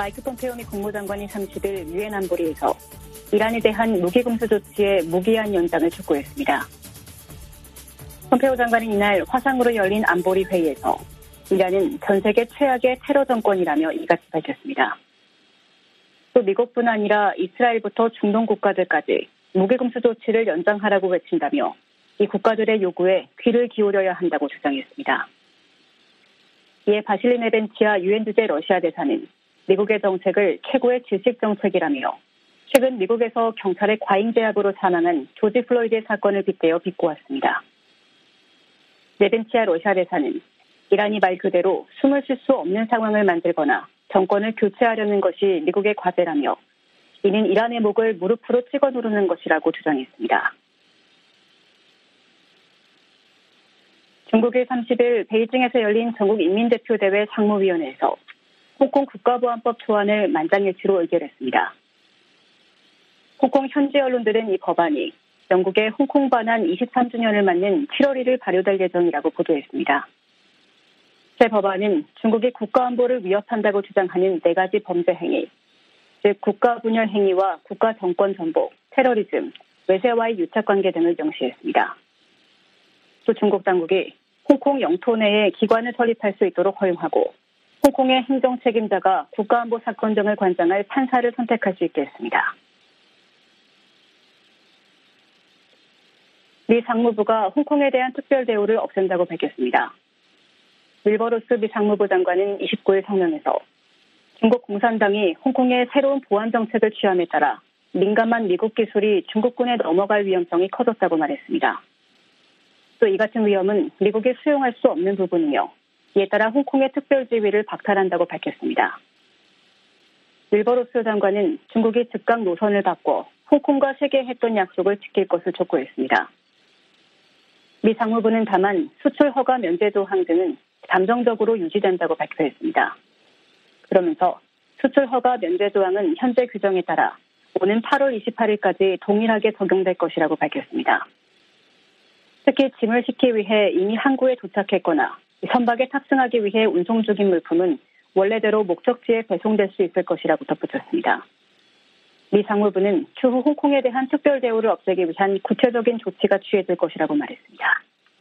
마이크 폼페오 미 국무장관이 30일 유엔 안보리에서 이란에 대한 무기 금수 조치의 무기한 연장을 촉구했습니다. 폼페오 장관은 이날 화상으로 열린 안보리 회의에서 이란은 전 세계 최악의 테러 정권이라며 이같이 밝혔습니다. 또 미국뿐 아니라 이스라엘부터 중동 국가들까지 무기 금수 조치를 연장하라고 외친다며 이 국가들의 요구에 귀를 기울여야 한다고 주장했습니다. 이에 바실리 네벤치아 유엔 주재 러시아 대사는 미국의 정책을 최고의 질식 정책이라며 최근 미국에서 경찰의 과잉 제압으로 사망한 조지 플로이드의 사건을 빗대어 비꼬았습니다. 네벤치아 러시아 대사는 이란이 말 그대로 숨을 쉴 수 없는 상황을 만들거나 정권을 교체하려는 것이 미국의 과제라며 이는 이란의 목을 무릎으로 찍어 누르는 것이라고 주장했습니다. 중국이 30일 베이징에서 열린 전국인민대표대회 상무위원회에서 홍콩 국가보안법 초안을 만장일치로 의결했습니다. 홍콩 현지 언론들은 이 법안이 영국의 홍콩 반환 23주년을 맞는 7월 1일 발효될 예정이라고 보도했습니다. 새 법안은 중국이 국가안보를 위협한다고 주장하는 4가지 범죄 행위, 즉 국가분열 행위와 국가 정권 전복, 테러리즘, 외세와의 유착관계 등을 명시했습니다. 또 중국 당국이 홍콩 영토 내에 기관을 설립할 수 있도록 허용하고 홍콩의 행정 책임자가 국가안보 사건 등을 관장할 판사를 선택할 수 있게 했습니다. 미 상무부가 홍콩에 대한 특별 대우를 없앤다고 밝혔습니다. 윌버로스 미 상무부 장관은 29일 성명에서 중국 공산당이 홍콩의 새로운 보안 정책을 취함에 따라 민감한 미국 기술이 중국군에 넘어갈 위험성이 커졌다고 말했습니다. 또 이 같은 위험은 미국이 수용할 수 없는 부분이며 이에 따라 홍콩의 특별 지위를 박탈한다고 밝혔습니다. 윌버로스 장관은 중국이 즉각 노선을 바꿔 홍콩과 세계했던 약속을 지킬 것을 촉구했습니다. 미 상무부는 다만 수출 허가 면제 조항 등은 잠정적으로 유지된다고 발표했습니다. 그러면서 수출 허가 면제 조항은 현재 규정에 따라 오는 8월 28일까지 동일하게 적용될 것이라고 밝혔습니다. 특히 짐을 싣기 위해 이미 항구에 도착했거나 선박에 탑승하기 위해 운송 중인 물품은 원래대로 목적지에 배송될 수 있을 것이라고 덧붙였습니다. 미 상무부는 추후 홍콩에 대한 특별 대우를 없애기 위한 구체적인 조치가 취해질 것이라고 말했습니다.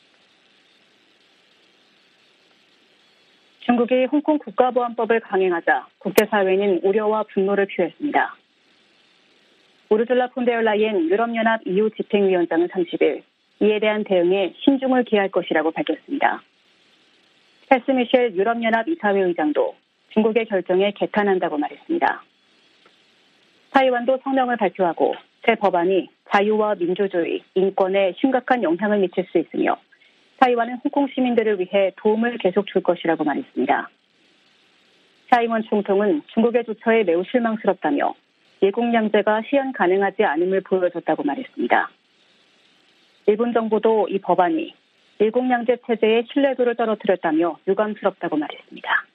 중국이 홍콩 국가보안법을 강행하자 국제사회는 우려와 분노를 표했습니다. 우르줄라 폰데얼라이엔 유럽연합 EU 집행위원장은 30일 이에 대한 대응에 신중을 기할 것이라고 밝혔습니다. 찰스 미셸 유럽연합 이사회 의장도 중국의 결정에 개탄한다고 말했습니다. 타이완도 성명을 발표하고 새 법안이 자유와 민주주의, 인권에 심각한 영향을 미칠 수 있으며 타이완은 홍콩 시민들을 위해 도움을 계속 줄 것이라고 말했습니다. 차이원 총통은 중국의 조처에 매우 실망스럽다며 일국양제가 실현 가능하지 않음을 보여줬다고 말했습니다. 일본 정부도 이 법안이 일국양제 체제의 신뢰도를 떨어뜨렸다며 유감스럽다고 말했습니다.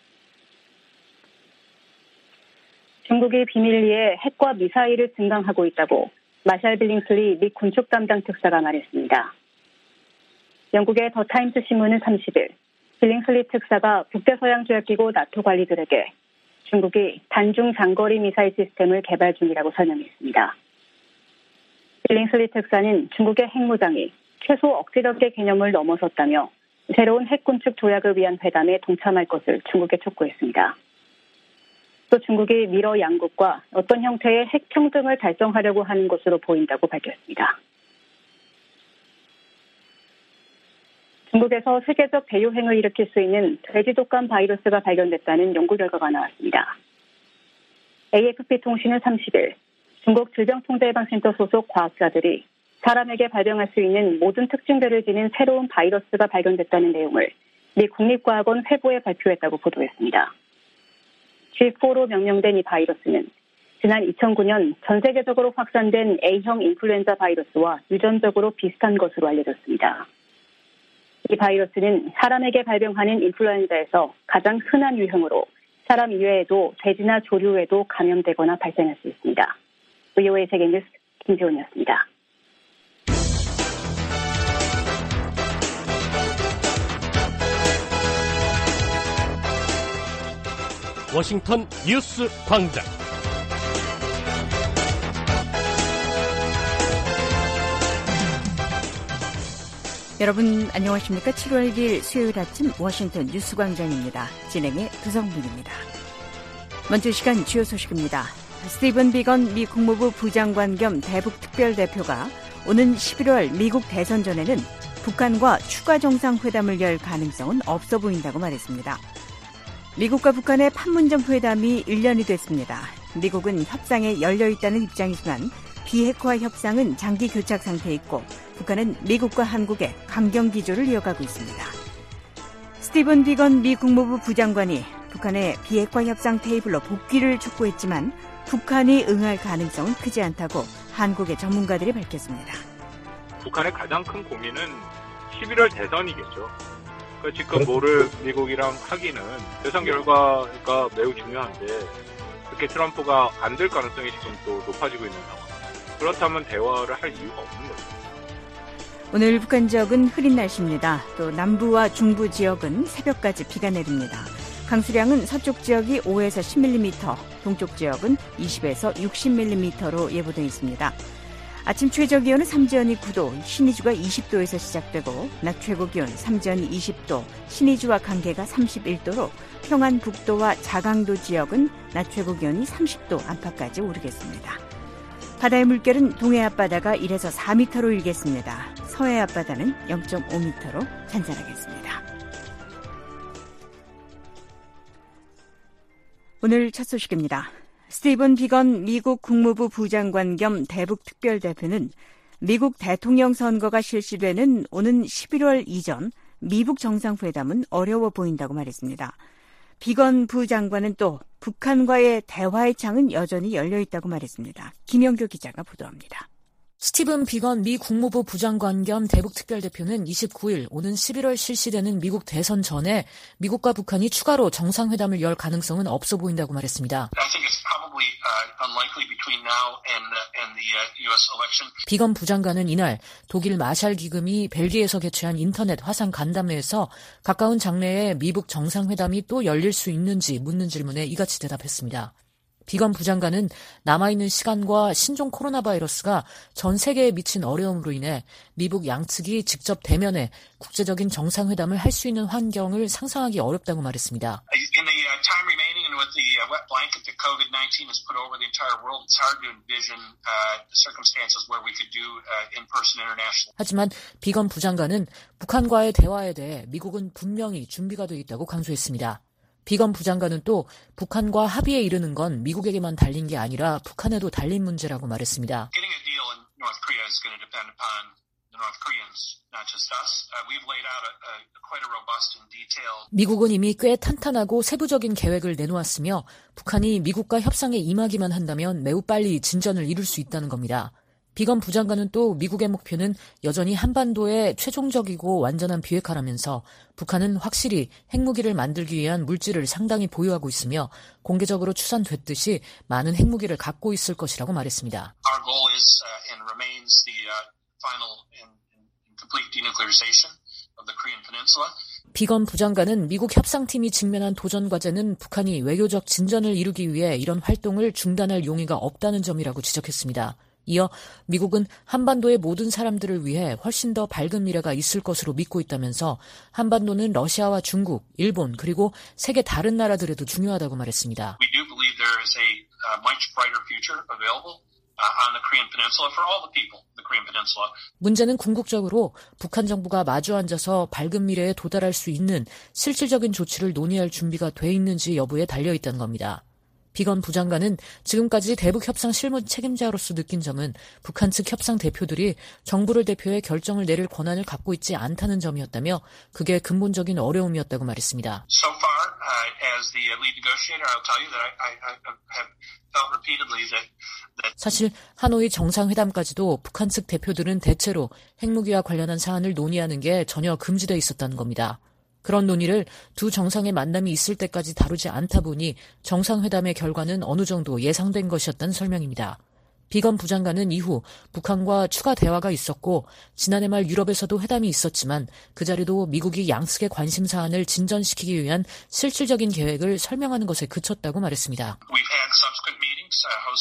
중국이 비밀리에 핵과 미사일을 증강하고 있다고 마샬 빌링슬리 미 군축 담당 특사가 말했습니다. 영국의 더 타임스 신문은 30일 빌링슬리 특사가 북대서양조약기구 나토 관리들에게 중국이 단중 장거리 미사일 시스템을 개발 중이라고 설명했습니다. 빌링슬리 특사는 중국의 핵무장이 최소 억지력의 개념을 넘어섰다며 새로운 핵군축 조약을 위한 회담에 동참할 것을 중국에 촉구했습니다. 또 중국이 미러 양국과 어떤 형태의 핵 평등을 달성하려고 하는 것으로 보인다고 밝혔습니다. 중국에서 세계적 대유행을 일으킬 수 있는 돼지 독감 바이러스가 발견됐다는 연구 결과가 나왔습니다. AFP 통신은 30일 중국 질병통제예방센터 소속 과학자들이 사람에게 발병할 수 있는 모든 특징들을 지닌 새로운 바이러스가 발견됐다는 내용을 미 국립과학원 회보에 발표했다고 보도했습니다. G4로 명명된 이 바이러스는 지난 2009년 전 세계적으로 확산된 A형 인플루엔자 바이러스와 유전적으로 비슷한 것으로 알려졌습니다. 이 바이러스는 사람에게 발병하는 인플루엔자에서 가장 흔한 유형으로 사람 이외에도 돼지나 조류에도 감염되거나 발생할 수 있습니다. VOA 세계뉴스 김지훈이었습니다. 워싱턴 뉴스 광장. 여러분 안녕하십니까? 7월 1일 수요일 아침 워싱턴 뉴스 광장입니다. 진행의 두성민입니다. 먼저 시간 주요 소식입니다. 스티븐 비건 미 국무부 부장관 겸 대북 특별대표가 오는 11월 미국 대선 전에는 북한과 추가 정상회담을 열 가능성은 없어 보인다고 말했습니다. 미국과 북한의 판문점 회담이 1년이 됐습니다. 미국은 협상에 열려있다는 입장이지만 비핵화 협상은 장기 교착 상태에 있고 북한은 미국과 한국의 강경 기조를 이어가고 있습니다. 스티븐 비건 미 국무부 부장관이 북한의 비핵화 협상 테이블로 복귀를 촉구했지만 북한이 응할 가능성은 크지 않다고 한국의 전문가들이 밝혔습니다. 북한의 가장 큰 고민은 11월 대선이겠죠. 그러니까 지금 뭐를 미국이랑 하기는 대선 결과가 매우 중요한데 그렇게 트럼프가 안 될 가능성이 지금 또 높아지고 있는 상황. 그렇다면 대화를 할 이유가 없는 거죠. 오늘 북한 지역은 흐린 날씨입니다. 또 남부와 중부 지역은 새벽까지 비가 내립니다. 강수량은 서쪽 지역이 5에서 10mm, 동쪽 지역은 20에서 60mm로 예보되어 있습니다. 아침 최저기온은 삼지연이 9도, 신의주가 20도에서 시작되고 낮 최고기온 삼지연이 20도, 신의주와 강계가 31도로 평안북도와 자강도 지역은 낮 최고기온이 30도 안팎까지 오르겠습니다. 바다의 물결은 동해 앞바다가 1에서 4m로 일겠습니다. 서해 앞바다는 0.5m로 잔잔하겠습니다. 오늘 첫 소식입니다. 스티븐 비건 미국 국무부 부장관 겸 대북 특별대표는 미국 대통령 선거가 실시되는 오는 11월 이전 미북 정상회담은 어려워 보인다고 말했습니다. 비건 부장관은 또 북한과의 대화의 창은 여전히 열려있다고 말했습니다. 김영교 기자가 보도합니다. 스티븐 비건 미 국무부 부장관 겸 대북 특별대표는 29일 오는 11월 실시되는 미국 대선 전에 미국과 북한이 추가로 정상회담을 열 가능성은 없어 보인다고 말했습니다. 비건 부장관은 이날 독일 마샬 기금이 벨기에에서 개최한 인터넷 화상 간담회에서 가까운 장래에 미북 정상회담이 또 열릴 수 있는지 묻는 질문에 이같이 대답했습니다. 비건 부장관은 남아있는 시간과 신종 코로나 바이러스가 전 세계에 미친 어려움으로 인해 미북 양측이 직접 대면해 국제적인 정상회담을 할 수 있는 환경을 상상하기 어렵다고 말했습니다. 하지만 비건 부장관은 북한과의 대화에 대해 미국은 분명히 준비가 돼 있다고 강조했습니다. 비건 부장관은 또 북한과 합의에 이르는 건 미국에게만 달린 게 아니라 북한에도 달린 문제라고 말했습니다. 미국은 이미 꽤 탄탄하고 세부적인 계획을 내놓았으며 북한이 미국과 협상에 임하기만 한다면 매우 빨리 진전을 이룰 수 있다는 겁니다. 비건 부장관은 또 미국의 목표는 여전히 한반도의 최종적이고 완전한 비핵화라면서 북한은 확실히 핵무기를 만들기 위한 물질을 상당히 보유하고 있으며 공개적으로 추산됐듯이 많은 핵무기를 갖고 있을 것이라고 말했습니다. 비건 부장관은 미국 협상팀이 직면한 도전 과제는 북한이 외교적 진전을 이루기 위해 이런 활동을 중단할 용의가 없다는 점이라고 지적했습니다. 이어 미국은 한반도의 모든 사람들을 위해 훨씬 더 밝은 미래가 있을 것으로 믿고 있다면서 한반도는 러시아와 중국, 일본 그리고 세계 다른 나라들에도 중요하다고 말했습니다. 문제는 궁극적으로 북한 정부가 마주 앉아서 밝은 미래에 도달할 수 있는 실질적인 조치를 논의할 준비가 돼 있는지 여부에 달려있다는 겁니다. 비건 부장관은 지금까지 대북 협상 실무 책임자로서 느낀 점은 북한 측 협상 대표들이 정부를 대표해 결정을 내릴 권한을 갖고 있지 않다는 점이었다며 그게 근본적인 어려움이었다고 말했습니다. 사실 하노이 정상회담까지도 북한 측 대표들은 대체로 핵무기와 관련한 사안을 논의하는 게 전혀 금지돼 있었다는 겁니다. 그런 논의를 두 정상의 만남이 있을 때까지 다루지 않다 보니 정상회담의 결과는 어느 정도 예상된 것이었다는 설명입니다. 비건 부장관은 이후 북한과 추가 대화가 있었고 지난해 말 유럽에서도 회담이 있었지만 그 자리도 미국이 양측의 관심 사안을 진전시키기 위한 실질적인 계획을 설명하는 것에 그쳤다고 말했습니다. We've had subsequent meetings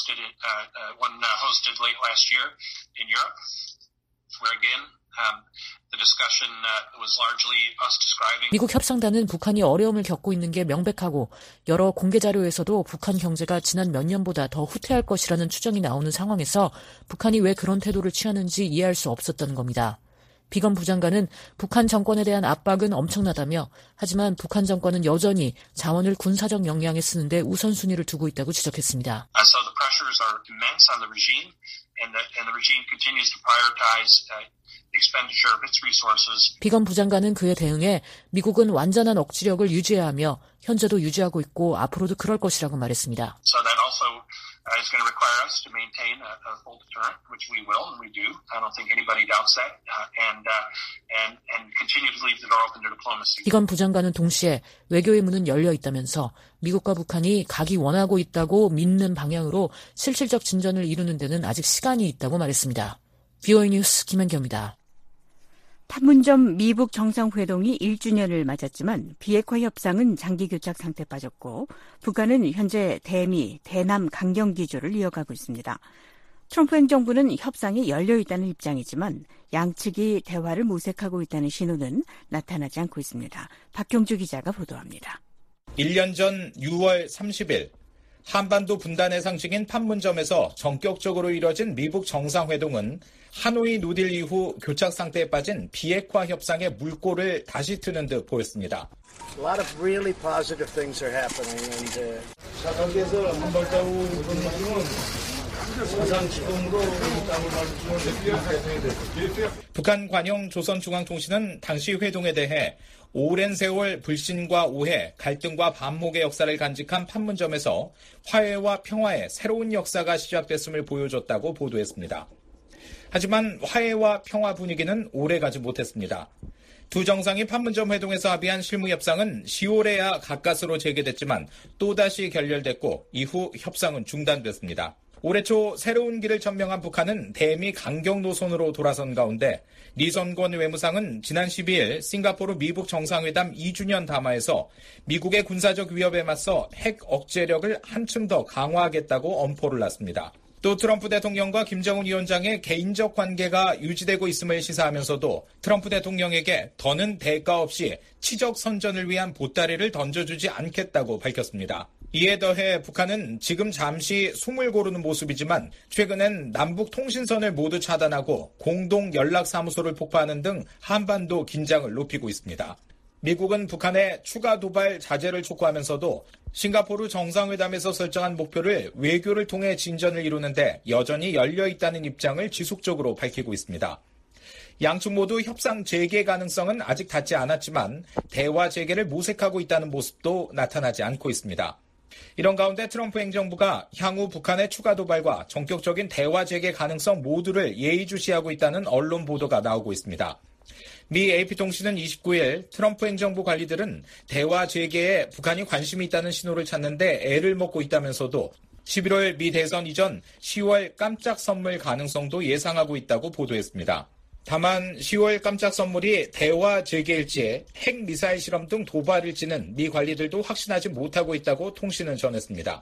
one hosted late last year in Europe, where again the discussion was largely us describing. 미국 협상단은 북한이 어려움을 겪고 있는 게 명백하고 여러 공개 자료에서도 북한 경제가 지난 몇 년보다 더 후퇴할 것이라는 추정이 나오는 상황에서 북한이 왜 그런 태도를 취하는지 이해할 수 없었다는 겁니다. 비건 부장관은 북한 정권에 대한 압박은 엄청나다며 하지만 북한 정권은 여전히 자원을 군사적 역량에 쓰는데 우선순위를 두고 있다고 지적했습니다. So the pressures are immense on the regime, and the regime continues to prioritize expenditure of its resources. 비건 부장관은 그에 대응해 미국은 완전한 억지력을 유지해야 하며 현재도 유지하고 있고 앞으로도 그럴 것이라고 말했습니다. So that also is going to require us to maintain a full deterrent, which we will and we do. I don't think anybody doubts that, and continue to leave the door open to diplomacy. 비건 부장관은 동시에 외교의 문은 열려 있다면서 미국과 북한이 가기 원하고 있다고 믿는 방향으로 실질적 진전을 이루는 데는 아직 시간이 있다고 말했습니다. VOA 뉴스 김한경입니다. 판문점 미북 정상회동이 1주년을 맞았지만 비핵화 협상은 장기 교착 상태에 빠졌고 북한은 현재 대미, 대남 강경 기조를 이어가고 있습니다. 트럼프 행정부는 협상에 열려 있다는 입장이지만 양측이 대화를 모색하고 있다는 신호는 나타나지 않고 있습니다. 박경주 기자가 보도합니다. 1년 전 6월 30일 한반도 분단의 상징인 판문점에서 전격적으로 이뤄진 미북 정상회동은 하노이 노딜 이후 교착 상태에 빠진 비핵화 협상의 물꼬를 다시 트는 듯 보였습니다. A lot of really positive things are happening, and 사각에서 한 발자국 오는 것은 사상 지금으로 북한 관영 조선중앙통신은 당시 회동에 대해 오랜 세월 불신과 오해, 갈등과 반목의 역사를 간직한 판문점에서 화해와 평화의 새로운 역사가 시작됐음을 보여줬다고 보도했습니다. 하지만 화해와 평화 분위기는 오래가지 못했습니다. 두 정상이 판문점 회동에서 합의한 실무협상은 10월에야 가까스로 재개됐지만 또다시 결렬됐고 이후 협상은 중단됐습니다. 올해 초 새로운 길을 천명한 북한은 대미 강경 노선으로 돌아선 가운데 리선권 외무상은 지난 12일 싱가포르 미북 정상회담 2주년 담화에서 미국의 군사적 위협에 맞서 핵 억제력을 한층 더 강화하겠다고 엄포를 놨습니다. 또 트럼프 대통령과 김정은 위원장의 개인적 관계가 유지되고 있음을 시사하면서도 트럼프 대통령에게 더는 대가 없이 치적 선전을 위한 보따리를 던져주지 않겠다고 밝혔습니다. 이에 더해 북한은 지금 잠시 숨을 고르는 모습이지만 최근엔 남북 통신선을 모두 차단하고 공동 연락사무소를 폭파하는 등 한반도 긴장을 높이고 있습니다. 미국은 북한의 추가 도발 자제를 촉구하면서도 싱가포르 정상회담에서 설정한 목표를 외교를 통해 진전을 이루는데 여전히 열려 있다는 입장을 지속적으로 밝히고 있습니다. 양측 모두 협상 재개 가능성은 아직 닿지 않았지만 대화 재개를 모색하고 있다는 모습도 나타나지 않고 있습니다. 이런 가운데 트럼프 행정부가 향후 북한의 추가 도발과 전격적인 대화 재개 가능성 모두를 예의주시하고 있다는 언론 보도가 나오고 있습니다. 미 AP통신은 29일 트럼프 행정부 관리들은 대화 재개에 북한이 관심이 있다는 신호를 찾는데 애를 먹고 있다면서도 11월 미 대선 이전 10월 깜짝 선물 가능성도 예상하고 있다고 보도했습니다. 다만 10월 깜짝 선물이 대화 재개일지 핵미사일 실험 등 도발일지는 미 관리들도 확신하지 못하고 있다고 통신은 전했습니다.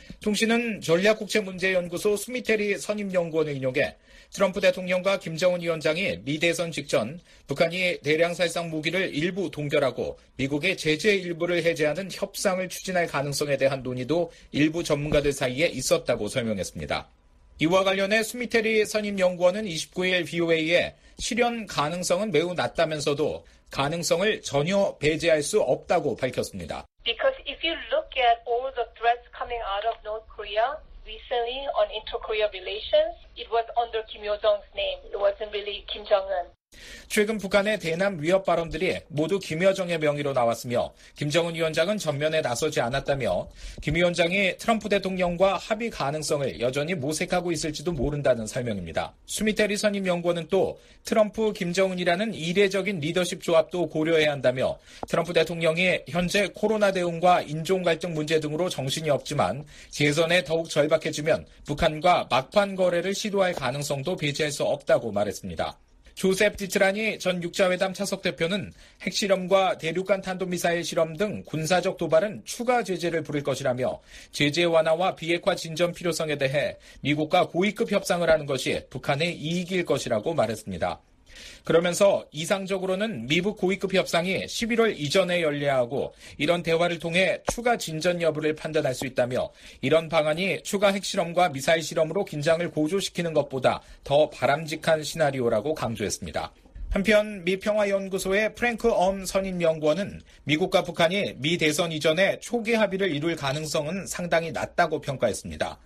통신은 전략국제문제연구소 스미테리 선임연구원을 인용해 트럼프 대통령과 김정은 위원장이 미 대선 직전 북한이 대량 살상 무기를 일부 동결하고 미국의 제재 일부를 해제하는 협상을 추진할 가능성에 대한 논의도 일부 전문가들 사이에 있었다고 설명했습니다. 이와 관련해 스미테리 선임연구원은 29일 VOA에 실현 가능성은 매우 낮다면서도 가능성을 전혀 배제할 수 없다고 밝혔습니다. Because if you look at all the threats coming out of North Korea recently on inter-Korea relations, it was under Kim Yo-jong's name. It wasn't really Kim Jong-un. 최근 북한의 대남 위협 발언들이 모두 김여정의 명의로 나왔으며 김정은 위원장은 전면에 나서지 않았다며 김 위원장이 트럼프 대통령과 합의 가능성을 여전히 모색하고 있을지도 모른다는 설명입니다. 수미테리 선임연구원은 또 트럼프, 김정은이라는 이례적인 리더십 조합도 고려해야 한다며 트럼프 대통령이 현재 코로나 대응과 인종 갈등 문제 등으로 정신이 없지만 재선에 더욱 절박해지면 북한과 막판 거래를 시도할 가능성도 배제할 수 없다고 말했습니다. 조셉 지트라니 전 육자회담 차석 대표는 핵실험과 대륙간 탄도미사일 실험 등 군사적 도발은 추가 제재를 부를 것이라며 제재 완화와 비핵화 진전 필요성에 대해 미국과 고위급 협상을 하는 것이 북한의 이익일 것이라고 말했습니다. 그러면서 이상적으로는 미북 고위급 협상이 11월 이전에 열려야 하고 이런 대화를 통해 추가 진전 여부를 판단할 수 있다며 이런 방안이 추가 핵실험과 미사일 실험으로 긴장을 고조시키는 것보다 더 바람직한 시나리오라고 강조했습니다. 한편 미 평화연구소의 프랭크 선임연구원은 미국과 북한이 미 대선 이전에 초기 합의를 이룰 가능성은 상당히 낮다고 평가했습니다.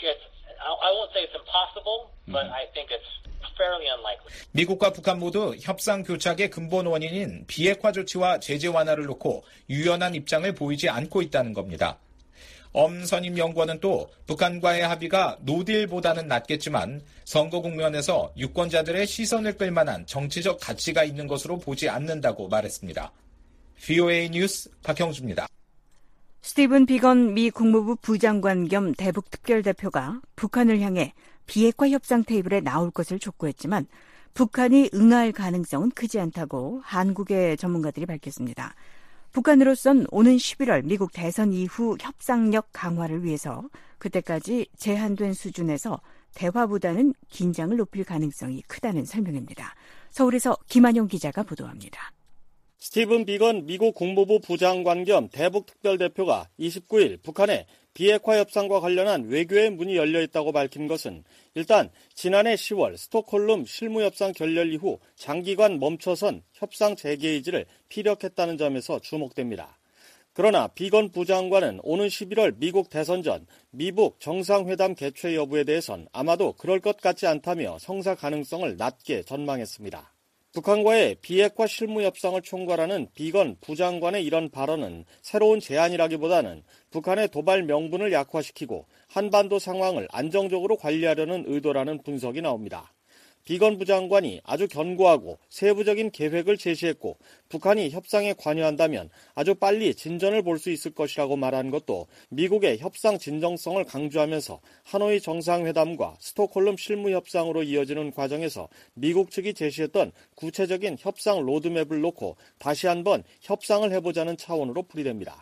I won't say it's impossible, but I think it's fairly unlikely. 미국과 북한 모두 협상 교착의 근본 원인인 비핵화 조치와 제재 완화를 놓고 유연한 입장을 보이지 않고 있다는 겁니다. 선임연구원은 또 북한과의 합의가 노딜보다는 낫겠지만 선거 국면에서 유권자들의 시선을 끌만한 정치적 가치가 있는 것으로 보지 않는다고 말했습니다. VOA 뉴스 박형주입니다. 스티븐 비건 미 국무부 부장관 겸 대북 특별대표가 북한을 향해 비핵화 협상 테이블에 나올 것을 촉구했지만 북한이 응할 가능성은 크지 않다고 한국의 전문가들이 밝혔습니다. 북한으로선 오는 11월 미국 대선 이후 협상력 강화를 위해서 그때까지 제한된 수준에서 대화보다는 긴장을 높일 가능성이 크다는 설명입니다. 서울에서 김한용 기자가 보도합니다. 스티븐 비건 미국 국무부 부장관 겸 대북 특별대표가 29일 북한에 비핵화 협상과 관련한 외교의 문이 열려 있다고 밝힌 것은 일단 지난해 10월 스톡홀름 실무협상 결렬 이후 장기간 멈춰선 협상 재개 의지를 피력했다는 점에서 주목됩니다. 그러나 비건 부장관은 오는 11월 미국 대선 전 미북 정상회담 개최 여부에 대해선 아마도 그럴 것 같지 않다며 성사 가능성을 낮게 전망했습니다. 북한과의 비핵화 실무협상을 총괄하는 비건 부장관의 이런 발언은 새로운 제안이라기보다는 북한의 도발 명분을 약화시키고 한반도 상황을 안정적으로 관리하려는 의도라는 분석이 나옵니다. 비건 부장관이 아주 견고하고 세부적인 계획을 제시했고 북한이 협상에 관여한다면 아주 빨리 진전을 볼 수 있을 것이라고 말한 것도 미국의 협상 진정성을 강조하면서 하노이 정상회담과 스톡홀름 실무협상으로 이어지는 과정에서 미국 측이 제시했던 구체적인 협상 로드맵을 놓고 다시 한번 협상을 해보자는 차원으로 풀이됩니다.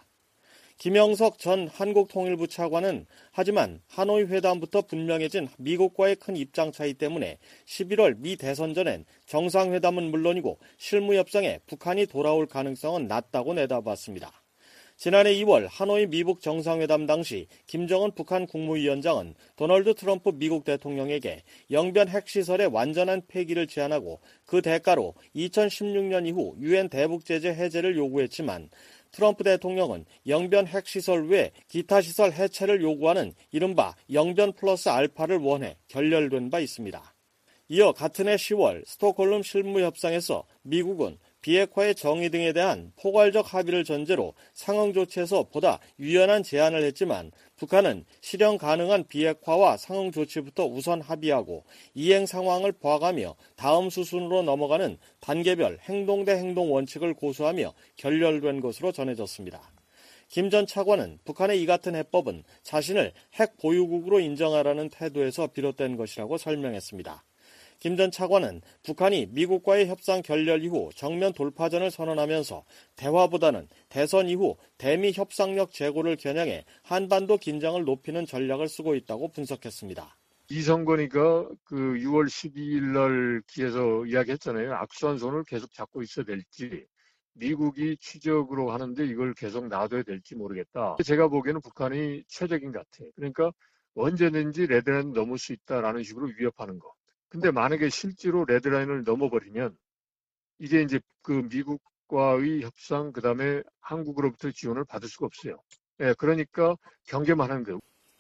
김영석 전 한국통일부 차관은 하지만 하노이 회담부터 분명해진 미국과의 큰 입장 차이 때문에 11월 미 대선 전엔 정상회담은 물론이고 실무협상에 북한이 돌아올 가능성은 낮다고 내다봤습니다. 지난해 2월 하노이 미북 정상회담 당시 김정은 북한 국무위원장은 도널드 트럼프 미국 대통령에게 영변 핵시설의 완전한 폐기를 제안하고 그 대가로 2016년 이후 유엔 대북제재 해제를 요구했지만 트럼프 대통령은 영변 핵시설 외 기타 시설 해체를 요구하는 이른바 영변 플러스 알파를 원해 결렬된 바 있습니다. 이어 같은 해 10월 스톡홀름 실무협상에서 미국은 비핵화의 정의 등에 대한 포괄적 합의를 전제로 상응 조치에서 보다 유연한 제안을 했지만 북한은 실현 가능한 비핵화와 상응 조치부터 우선 합의하고 이행 상황을 봐가며 다음 수순으로 넘어가는 단계별 행동 대 행동 원칙을 고수하며 결렬된 것으로 전해졌습니다. 김 전 차관은 북한의 이 같은 해법은 자신을 핵 보유국으로 인정하라는 태도에서 비롯된 것이라고 설명했습니다. 김 전 차관은 북한이 미국과의 협상 결렬 이후 정면 돌파전을 선언하면서 대화보다는 대선 이후 대미 협상력 제고를 겨냥해 한반도 긴장을 높이는 전략을 쓰고 있다고 분석했습니다. 이성건이가 6월 12일 날 기에서 이야기했잖아요. 악수한 손을 계속 잡고 있어야 될지 미국이 추적으로 하는데 이걸 계속 놔둬야 될지 모르겠다. 제가 보기에는 북한이 최적인 것 같아요. 그러니까 언제든지 레드라인 넘을 수 있다라는 식으로 위협하는 거. 근데 만약에 실제로 레드라인을 넘어버리면 이제 미국과의 협상 그다음에 한국으로부터 지원을 받을 수가 없어요. 그러니까 경계만 하는 거예요.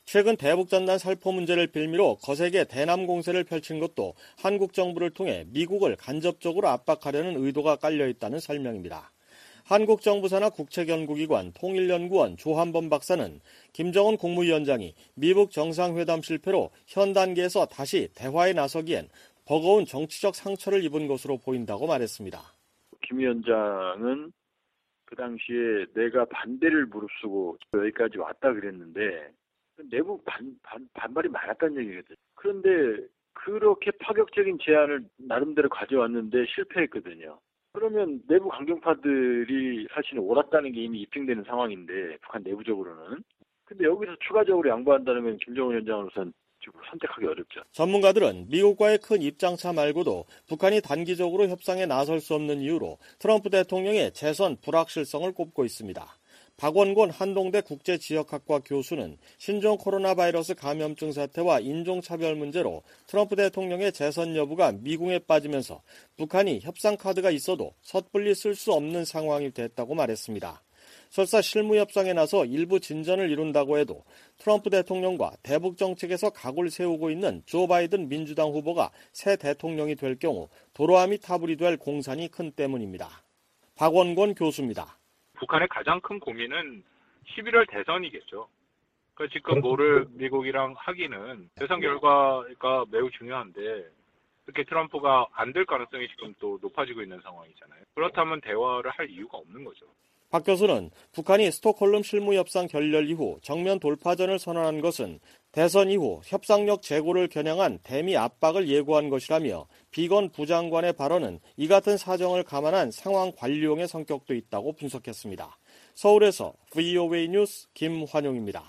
최근 대북전단 살포 문제를 빌미로 거세게 대남 공세를 펼친 것도 한국 정부를 통해 미국을 간접적으로 압박하려는 의도가 깔려 있다는 설명입니다. 한국 정부 산하 국책연구기관 통일연구원 조한범 박사는 김정은 국무위원장이 미북 정상회담 실패로 현 단계에서 다시 대화에 나서기엔 버거운 정치적 상처를 입은 것으로 보인다고 말했습니다. 김 위원장은 그 당시에 내가 반대를 무릅쓰고 여기까지 왔다 그랬는데 내부 반발이 많았다는 얘기거든요. 그런데 그렇게 파격적인 제안을 나름대로 가져왔는데 실패했거든요. 그러면 내부 강경파들이 사실 옳았다는 게 이미 입증되는 상황인데 북한 내부적으로는. 근데 여기서 추가적으로 양보한다면 김정은 위원장으로서는 선택하기 어렵죠. 전문가들은 미국과의 큰 입장차 말고도 북한이 단기적으로 협상에 나설 수 없는 이유로 트럼프 대통령의 재선 불확실성을 꼽고 있습니다. 박원곤 한동대 국제지역학과 교수는 신종 코로나 바이러스 감염증 사태와 인종차별 문제로 트럼프 대통령의 재선 여부가 미궁에 빠지면서 북한이 협상 카드가 있어도 섣불리 쓸 수 없는 상황이 됐다고 말했습니다. 설사 실무협상에 나서 일부 진전을 이룬다고 해도 트럼프 대통령과 대북 정책에서 각을 세우고 있는 조 바이든 민주당 후보가 새 대통령이 될 경우 도로함이 타불이 될 공산이 큰 때문입니다. 박원곤 교수입니다. 북한의 가장 큰 고민은 11월 대선이겠죠. 그러니까 지금 뭐를 미국이랑 하기는 대선 결과가 매우 중요한데 이렇게 트럼프가 안 될 가능성이 지금 또 높아지고 있는 상황이잖아요. 그렇다면 대화를 할 이유가 없는 거죠. 박 교수는 북한이 스톡홀름 실무협상 결렬 이후 정면 돌파전을 선언한 것은 대선 이후 협상력 재고를 겨냥한 대미 압박을 예고한 것이라며 비건 부장관의 발언은 이 같은 사정을 감안한 상황 관리용의 성격도 있다고 분석했습니다. 서울에서 VOA 뉴스 김환용입니다.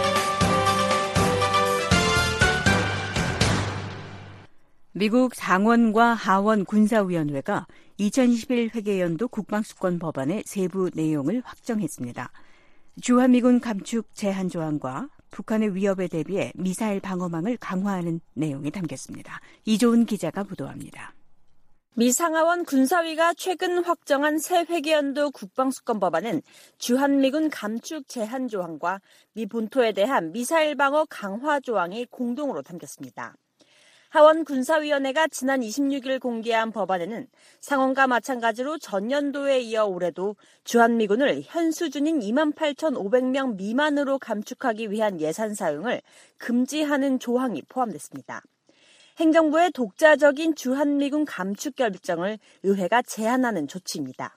미국 상원과 하원 군사위원회가 2021 회계연도 국방수권 법안의 세부 내용을 확정했습니다. 주한미군 감축 제한 조항과 북한의 위협에 대비해 미사일 방어망을 강화하는 내용이 담겼습니다. 이조은 기자가 보도합니다. 미 상하원 군사위가 최근 확정한 새 회계연도 국방수권 법안은 주한미군 감축 제한 조항과 미 본토에 대한 미사일 방어 강화 조항이 공동으로 담겼습니다. 하원 군사위원회가 지난 26일 공개한 법안에는 상원과 마찬가지로 전년도에 이어 올해도 주한미군을 현 수준인 28,500명 미만으로 감축하기 위한 예산 사용을 금지하는 조항이 포함됐습니다. 행정부의 독자적인 주한미군 감축 결정을 의회가 제한하는 조치입니다.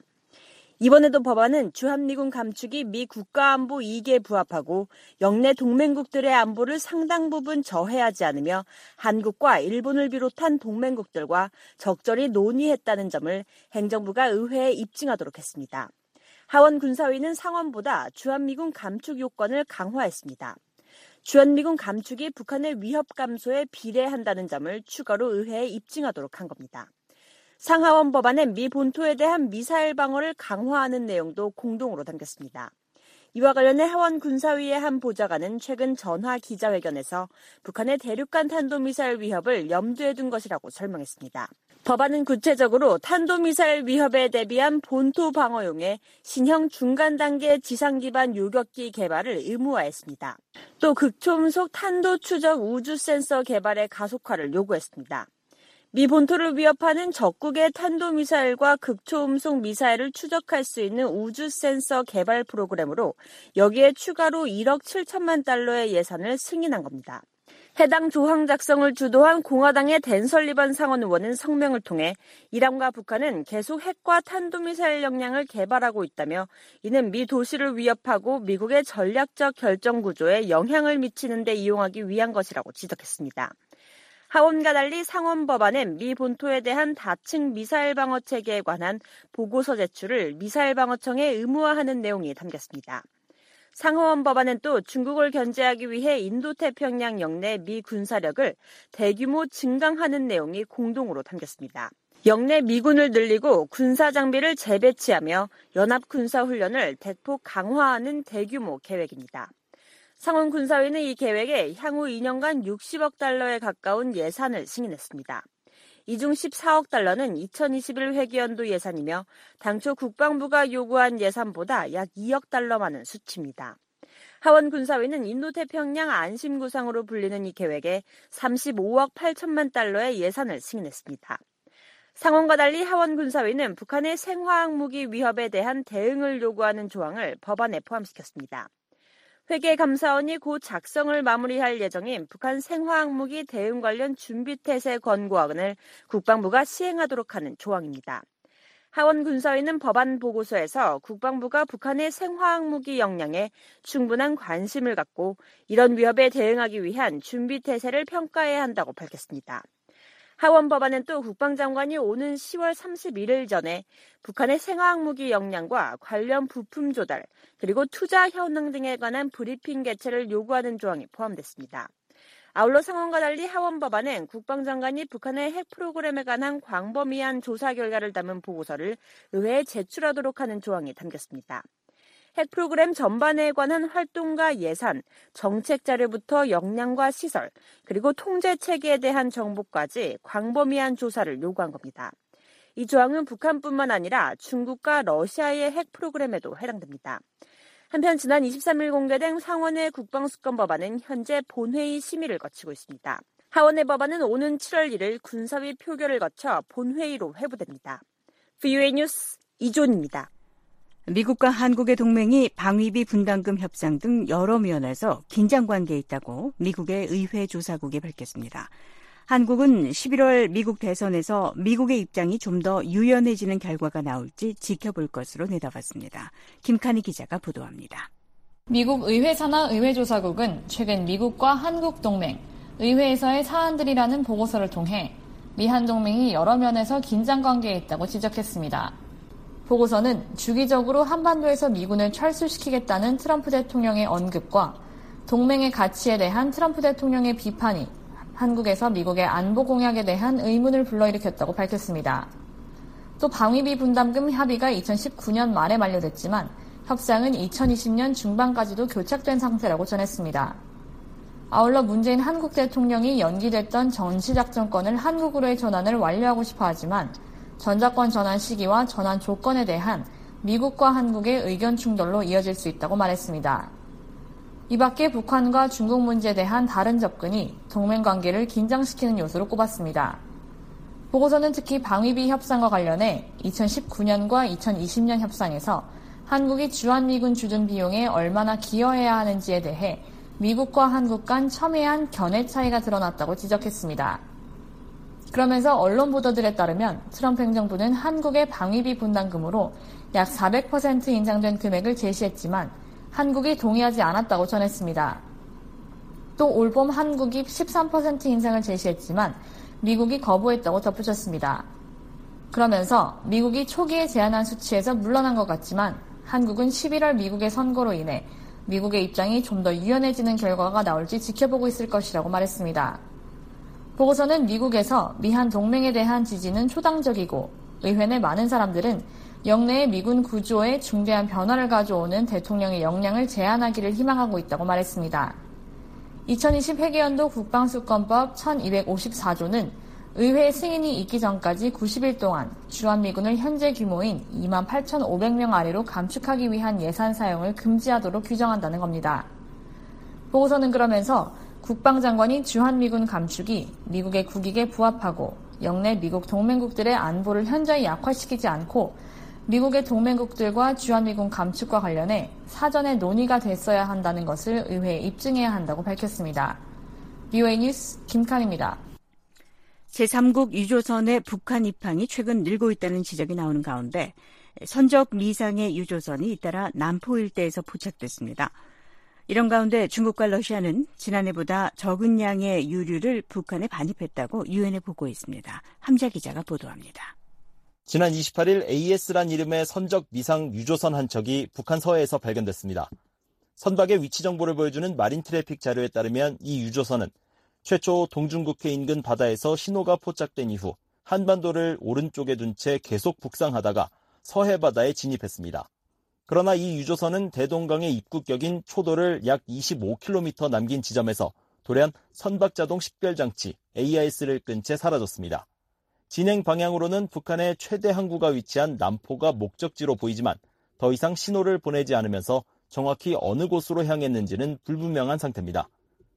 이번에도 법안은 주한미군 감축이 미 국가안보 이익에 부합하고 영내 동맹국들의 안보를 상당 부분 저해하지 않으며 한국과 일본을 비롯한 동맹국들과 적절히 논의했다는 점을 행정부가 의회에 입증하도록 했습니다. 하원 군사위는 상원보다 주한미군 감축 요건을 강화했습니다. 주한미군 감축이 북한의 위협 감소에 비례한다는 점을 추가로 의회에 입증하도록 한 겁니다. 상하원 법안엔 미 본토에 대한 미사일 방어를 강화하는 내용도 공동으로 담겼습니다. 이와 관련해 하원 군사위의 한 보좌관은 최근 전화 기자회견에서 북한의 대륙간 탄도미사일 위협을 염두에 둔 것이라고 설명했습니다. 법안은 구체적으로 탄도미사일 위협에 대비한 본토 방어용의 신형 중간 단계 지상 기반 요격기 개발을 의무화했습니다. 또 극초음속 탄도 추적 우주 센서 개발의 가속화를 요구했습니다. 미 본토를 위협하는 적국의 탄도미사일과 극초음속 미사일을 추적할 수 있는 우주 센서 개발 프로그램으로 여기에 추가로 1억 7천만 달러의 예산을 승인한 겁니다. 해당 조항 작성을 주도한 공화당의 댄 설리번 상원 의원은 성명을 통해 이란과 북한은 계속 핵과 탄도미사일 역량을 개발하고 있다며 이는 미 도시를 위협하고 미국의 전략적 결정 구조에 영향을 미치는 데 이용하기 위한 것이라고 지적했습니다. 하원과 달리 상원 법안은 미 본토에 대한 다층 미사일 방어 체계에 관한 보고서 제출을 미사일 방어청에 의무화하는 내용이 담겼습니다. 상하원 법안은 또 중국을 견제하기 위해 인도태평양 영내 미 군사력을 대규모 증강하는 내용이 공동으로 담겼습니다. 영내 미군을 늘리고 군사 장비를 재배치하며 연합 군사 훈련을 대폭 강화하는 대규모 계획입니다. 상원 군사위는 이 계획에 향후 2년간 60억 달러에 가까운 예산을 승인했습니다. 이 중 14억 달러는 2021 회계연도 예산이며 당초 국방부가 요구한 예산보다 약 2억 달러 많은 수치입니다. 하원 군사위는 인도태평양 안심구상으로 불리는 이 계획에 35억 8천만 달러의 예산을 승인했습니다. 상원과 달리 하원 군사위는 북한의 생화학 무기 위협에 대한 대응을 요구하는 조항을 법안에 포함시켰습니다. 회계감사원이 곧 작성을 마무리할 예정인 북한 생화학 무기 대응 관련 준비태세 권고안을 국방부가 시행하도록 하는 조항입니다. 하원 군사위는 법안 보고서에서 국방부가 북한의 생화학 무기 역량에 충분한 관심을 갖고 이런 위협에 대응하기 위한 준비태세를 평가해야 한다고 밝혔습니다. 하원 법안은 또 국방장관이 오는 10월 31일 전에 북한의 생화학 무기 역량과 관련 부품 조달, 그리고 투자 현황 등에 관한 브리핑 개최를 요구하는 조항이 포함됐습니다. 아울러 상원과 달리 하원 법안은 국방장관이 북한의 핵 프로그램에 관한 광범위한 조사 결과를 담은 보고서를 의회에 제출하도록 하는 조항이 담겼습니다. 핵 프로그램 전반에 관한 활동과 예산, 정책 자료부터 역량과 시설, 그리고 통제 체계에 대한 정보까지 광범위한 조사를 요구한 겁니다. 이 조항은 북한뿐만 아니라 중국과 러시아의 핵 프로그램에도 해당됩니다. 한편 지난 23일 공개된 상원의 국방수권 법안은 현재 본회의 심의를 거치고 있습니다. 하원의 법안은 오는 7월 1일 군사위 표결을 거쳐 본회의로 회부됩니다. VOA 뉴스 이존입니다. 미국과 한국의 동맹이 방위비 분담금 협상 등 여러 면에서 긴장 관계에 있다고 미국의 의회 조사국이 밝혔습니다. 한국은 11월 미국 대선에서 미국의 입장이 좀 더 유연해지는 결과가 나올지 지켜볼 것으로 내다봤습니다. 김칸희 기자가 보도합니다. 미국 의회 산하 의회조사국은 최근 미국과 한국 동맹, 의회에서의 사안들이라는 보고서를 통해 미한 동맹이 여러 면에서 긴장 관계에 있다고 지적했습니다. 보고서는 주기적으로 한반도에서 미군을 철수시키겠다는 트럼프 대통령의 언급과 동맹의 가치에 대한 트럼프 대통령의 비판이 한국에서 미국의 안보 공약에 대한 의문을 불러일으켰다고 밝혔습니다. 또 방위비 분담금 합의가 2019년 말에 만료됐지만 협상은 2020년 중반까지도 교착된 상태라고 전했습니다. 아울러 문재인 한국 대통령이 연기됐던 전시작전권을 한국으로의 전환을 완료하고 싶어 하지만 전작권 전환 시기와 전환 조건에 대한 미국과 한국의 의견 충돌로 이어질 수 있다고 말했습니다. 이 밖에 북한과 중국 문제에 대한 다른 접근이 동맹 관계를 긴장시키는 요소로 꼽았습니다. 보고서는 특히 방위비 협상과 관련해 2019년과 2020년 협상에서 한국이 주한미군 주둔 비용에 얼마나 기여해야 하는지에 대해 미국과 한국 간 첨예한 견해 차이가 드러났다고 지적했습니다. 그러면서 언론 보도들에 따르면 트럼프 행정부는 한국의 방위비 분담금으로 약 400% 인상된 금액을 제시했지만 한국이 동의하지 않았다고 전했습니다. 또 올봄 한국이 13% 인상을 제시했지만 미국이 거부했다고 덧붙였습니다. 그러면서 미국이 초기에 제안한 수치에서 물러난 것 같지만 한국은 11월 미국의 선거로 인해 미국의 입장이 좀 더 유연해지는 결과가 나올지 지켜보고 있을 것이라고 말했습니다. 보고서는 미국에서 미한 동맹에 대한 지지는 초당적이고 의회 내 많은 사람들은 영내의 미군 구조에 중대한 변화를 가져오는 대통령의 역량을 제한하기를 희망하고 있다고 말했습니다. 2020 회계연도 국방수권법 1254조는 의회 승인이 있기 전까지 90일 동안 주한미군을 현재 규모인 28,500명 아래로 감축하기 위한 예산 사용을 금지하도록 규정한다는 겁니다. 보고서는 그러면서 국방장관이 주한미군 감축이 미국의 국익에 부합하고 영내 미국 동맹국들의 안보를 현저히 약화시키지 않고 미국의 동맹국들과 주한미군 감축과 관련해 사전에 논의가 됐어야 한다는 것을 의회에 입증해야 한다고 밝혔습니다. VOA 뉴스 김칸입니다. 제3국 유조선의 북한 입항이 최근 늘고 있다는 지적이 나오는 가운데 선적 미상의 유조선이 잇따라 남포 일대에서 포착됐습니다. 이런 가운데 중국과 러시아는 지난해보다 적은 양의 유류를 북한에 반입했다고 유엔에 보고했습니다. 있습니다. 함자 기자가 보도합니다. 지난 28일 AS란 이름의 선적 미상 유조선 한 척이 북한 서해에서 발견됐습니다. 선박의 위치 정보를 보여주는 마린 트래픽 자료에 따르면 이 유조선은 최초 동중국해 인근 바다에서 신호가 포착된 이후 한반도를 오른쪽에 둔 채 계속 북상하다가 서해 바다에 진입했습니다. 그러나 이 유조선은 대동강의 입국역인 초도를 약 25km 남긴 지점에서 돌연 선박자동 식별장치 AIS를 끈 채 사라졌습니다. 진행 방향으로는 북한의 최대 항구가 위치한 남포가 목적지로 보이지만 더 이상 신호를 보내지 않으면서 정확히 어느 곳으로 향했는지는 불분명한 상태입니다.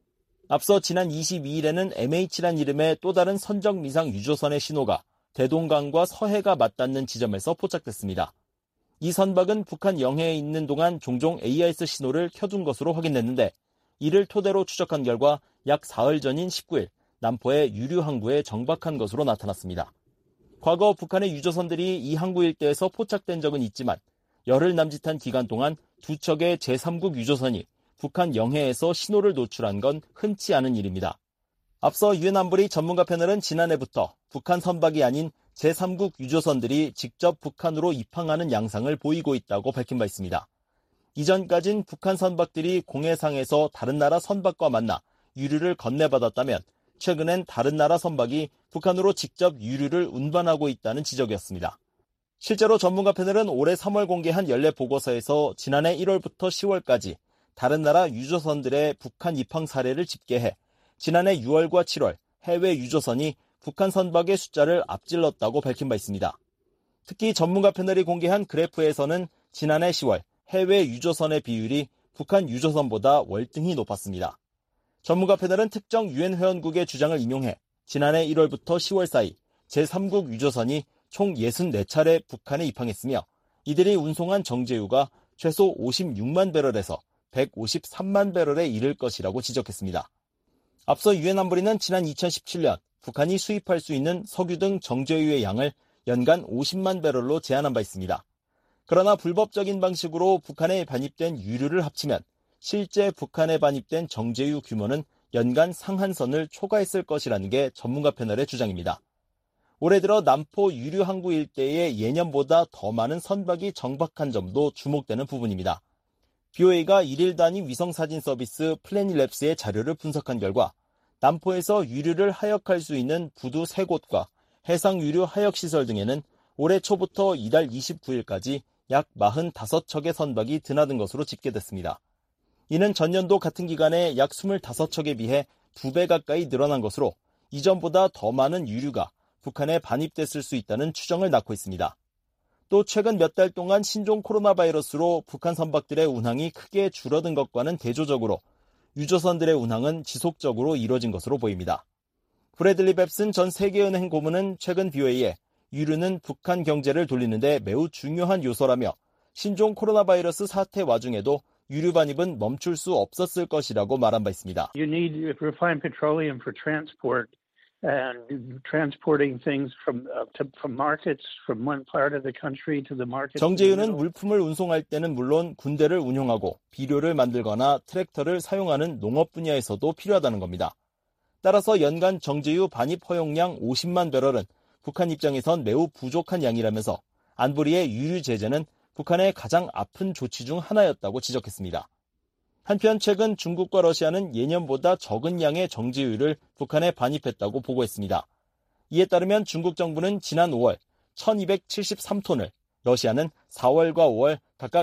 앞서 지난 22일에는 MH란 이름의 또 다른 선적 미상 유조선의 신호가 대동강과 서해가 맞닿는 지점에서 포착됐습니다. 이 선박은 북한 영해에 있는 동안 종종 AIS 신호를 켜둔 것으로 확인됐는데 이를 토대로 추적한 결과 약 사흘 전인 19일 남포의 유류 항구에 정박한 것으로 나타났습니다. 과거 북한의 유조선들이 이 항구 일대에서 포착된 적은 있지만 열흘 남짓한 기간 동안 두 척의 제3국 유조선이 북한 영해에서 신호를 노출한 건 흔치 않은 일입니다. 앞서 유엔 안보리 전문가 패널은 지난해부터 북한 선박이 아닌 제3국 유조선들이 직접 북한으로 입항하는 양상을 보이고 있다고 밝힌 바 있습니다. 이전까진 북한 선박들이 공해상에서 다른 나라 선박과 만나 유류를 건네받았다면 최근엔 다른 나라 선박이 북한으로 직접 유류를 운반하고 있다는 지적이었습니다. 실제로 전문가 패널은 올해 3월 공개한 연례 보고서에서 지난해 1월부터 10월까지 다른 나라 유조선들의 북한 입항 사례를 집계해 지난해 6월과 7월 해외 유조선이 북한 선박의 숫자를 앞질렀다고 밝힌 바 있습니다. 특히 전문가 패널이 공개한 그래프에서는 지난해 10월 해외 유조선의 비율이 북한 유조선보다 월등히 높았습니다. 전문가 패널은 특정 유엔 회원국의 주장을 인용해 지난해 1월부터 10월 사이 제3국 유조선이 총 64차례 북한에 입항했으며 이들이 운송한 정제유가 최소 56만 배럴에서 153만 배럴에 이를 것이라고 지적했습니다. 앞서 유엔 안보리는 지난 2017년 북한이 수입할 수 있는 석유 등 정제유의 양을 연간 50만 배럴로 제한한 바 있습니다. 그러나 불법적인 방식으로 북한에 반입된 유류를 합치면 실제 북한에 반입된 정제유 규모는 연간 상한선을 초과했을 것이라는 게 전문가 패널의 주장입니다. 올해 들어 남포 유류 항구 일대에 예년보다 더 많은 선박이 정박한 점도 주목되는 부분입니다. BOA가 1일 단위 위성사진 서비스 플래닛랩스의 자료를 분석한 결과 남포에서 유류를 하역할 수 있는 부두 3곳과 해상유류 하역시설 등에는 올해 초부터 이달 29일까지 약 45척의 선박이 드나든 것으로 집계됐습니다. 이는 전년도 같은 기간에 약 25척에 비해 2배 가까이 늘어난 것으로 이전보다 더 많은 유류가 북한에 반입됐을 수 있다는 추정을 낳고 있습니다. 또 최근 몇 달 동안 신종 코로나 바이러스로 북한 선박들의 운항이 크게 줄어든 것과는 대조적으로 유조선들의 운항은 지속적으로 이뤄진 것으로 보입니다. 브래들리 뱁슨 전 세계은행 고문은 최근 BOA에 유류는 북한 경제를 돌리는 데 매우 중요한 요소라며 신종 코로나 바이러스 사태 와중에도 유류 반입은 멈출 수 없었을 것이라고 말한 바 있습니다. You need refined petroleum for transport. And transporting things from markets from one part of the country to the market. 정제유는 물품을 운송할 때는 물론 군대를 운용하고 비료를 만들거나 트랙터를 사용하는 농업 분야에서도 필요하다는 겁니다. 따라서 연간 정제유 반입 허용량 50만 배럴은 북한 입장에선 매우 부족한 양이라면서 안보리의 유류 제재는 북한의 가장 아픈 조치 중 하나였다고 지적했습니다. 한편 최근 중국과 러시아는 예년보다 적은 양의 정제유를 북한에 반입했다고 보고했습니다. 이에 따르면 중국 정부는 지난 5월 1273톤을, 러시아는 4월과 5월 각각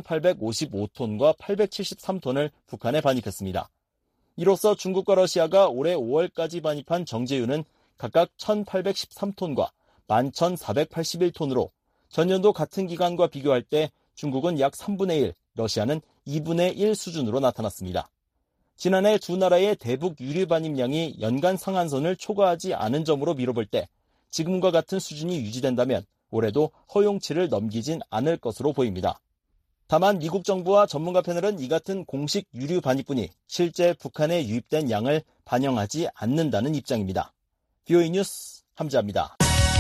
2855톤과 873톤을 북한에 반입했습니다. 이로써 중국과 러시아가 올해 5월까지 반입한 정제유는 각각 1813톤과 11,481톤으로 전년도 같은 기간과 비교할 때 중국은 약 3분의 1, 러시아는 2분의 1 수준으로 나타났습니다. 지난해 두 나라의 대북 유류 반입량이 연간 상한선을 초과하지 않은 점으로 미뤄볼 때 지금과 같은 수준이 유지된다면 올해도 허용치를 넘기진 않을 것으로 보입니다. 다만 미국 정부와 전문가 패널은 이 같은 공식 유류 반입분이 실제 북한에 유입된 양을 반영하지 않는다는 입장입니다. BOA 뉴스 함지아입니다.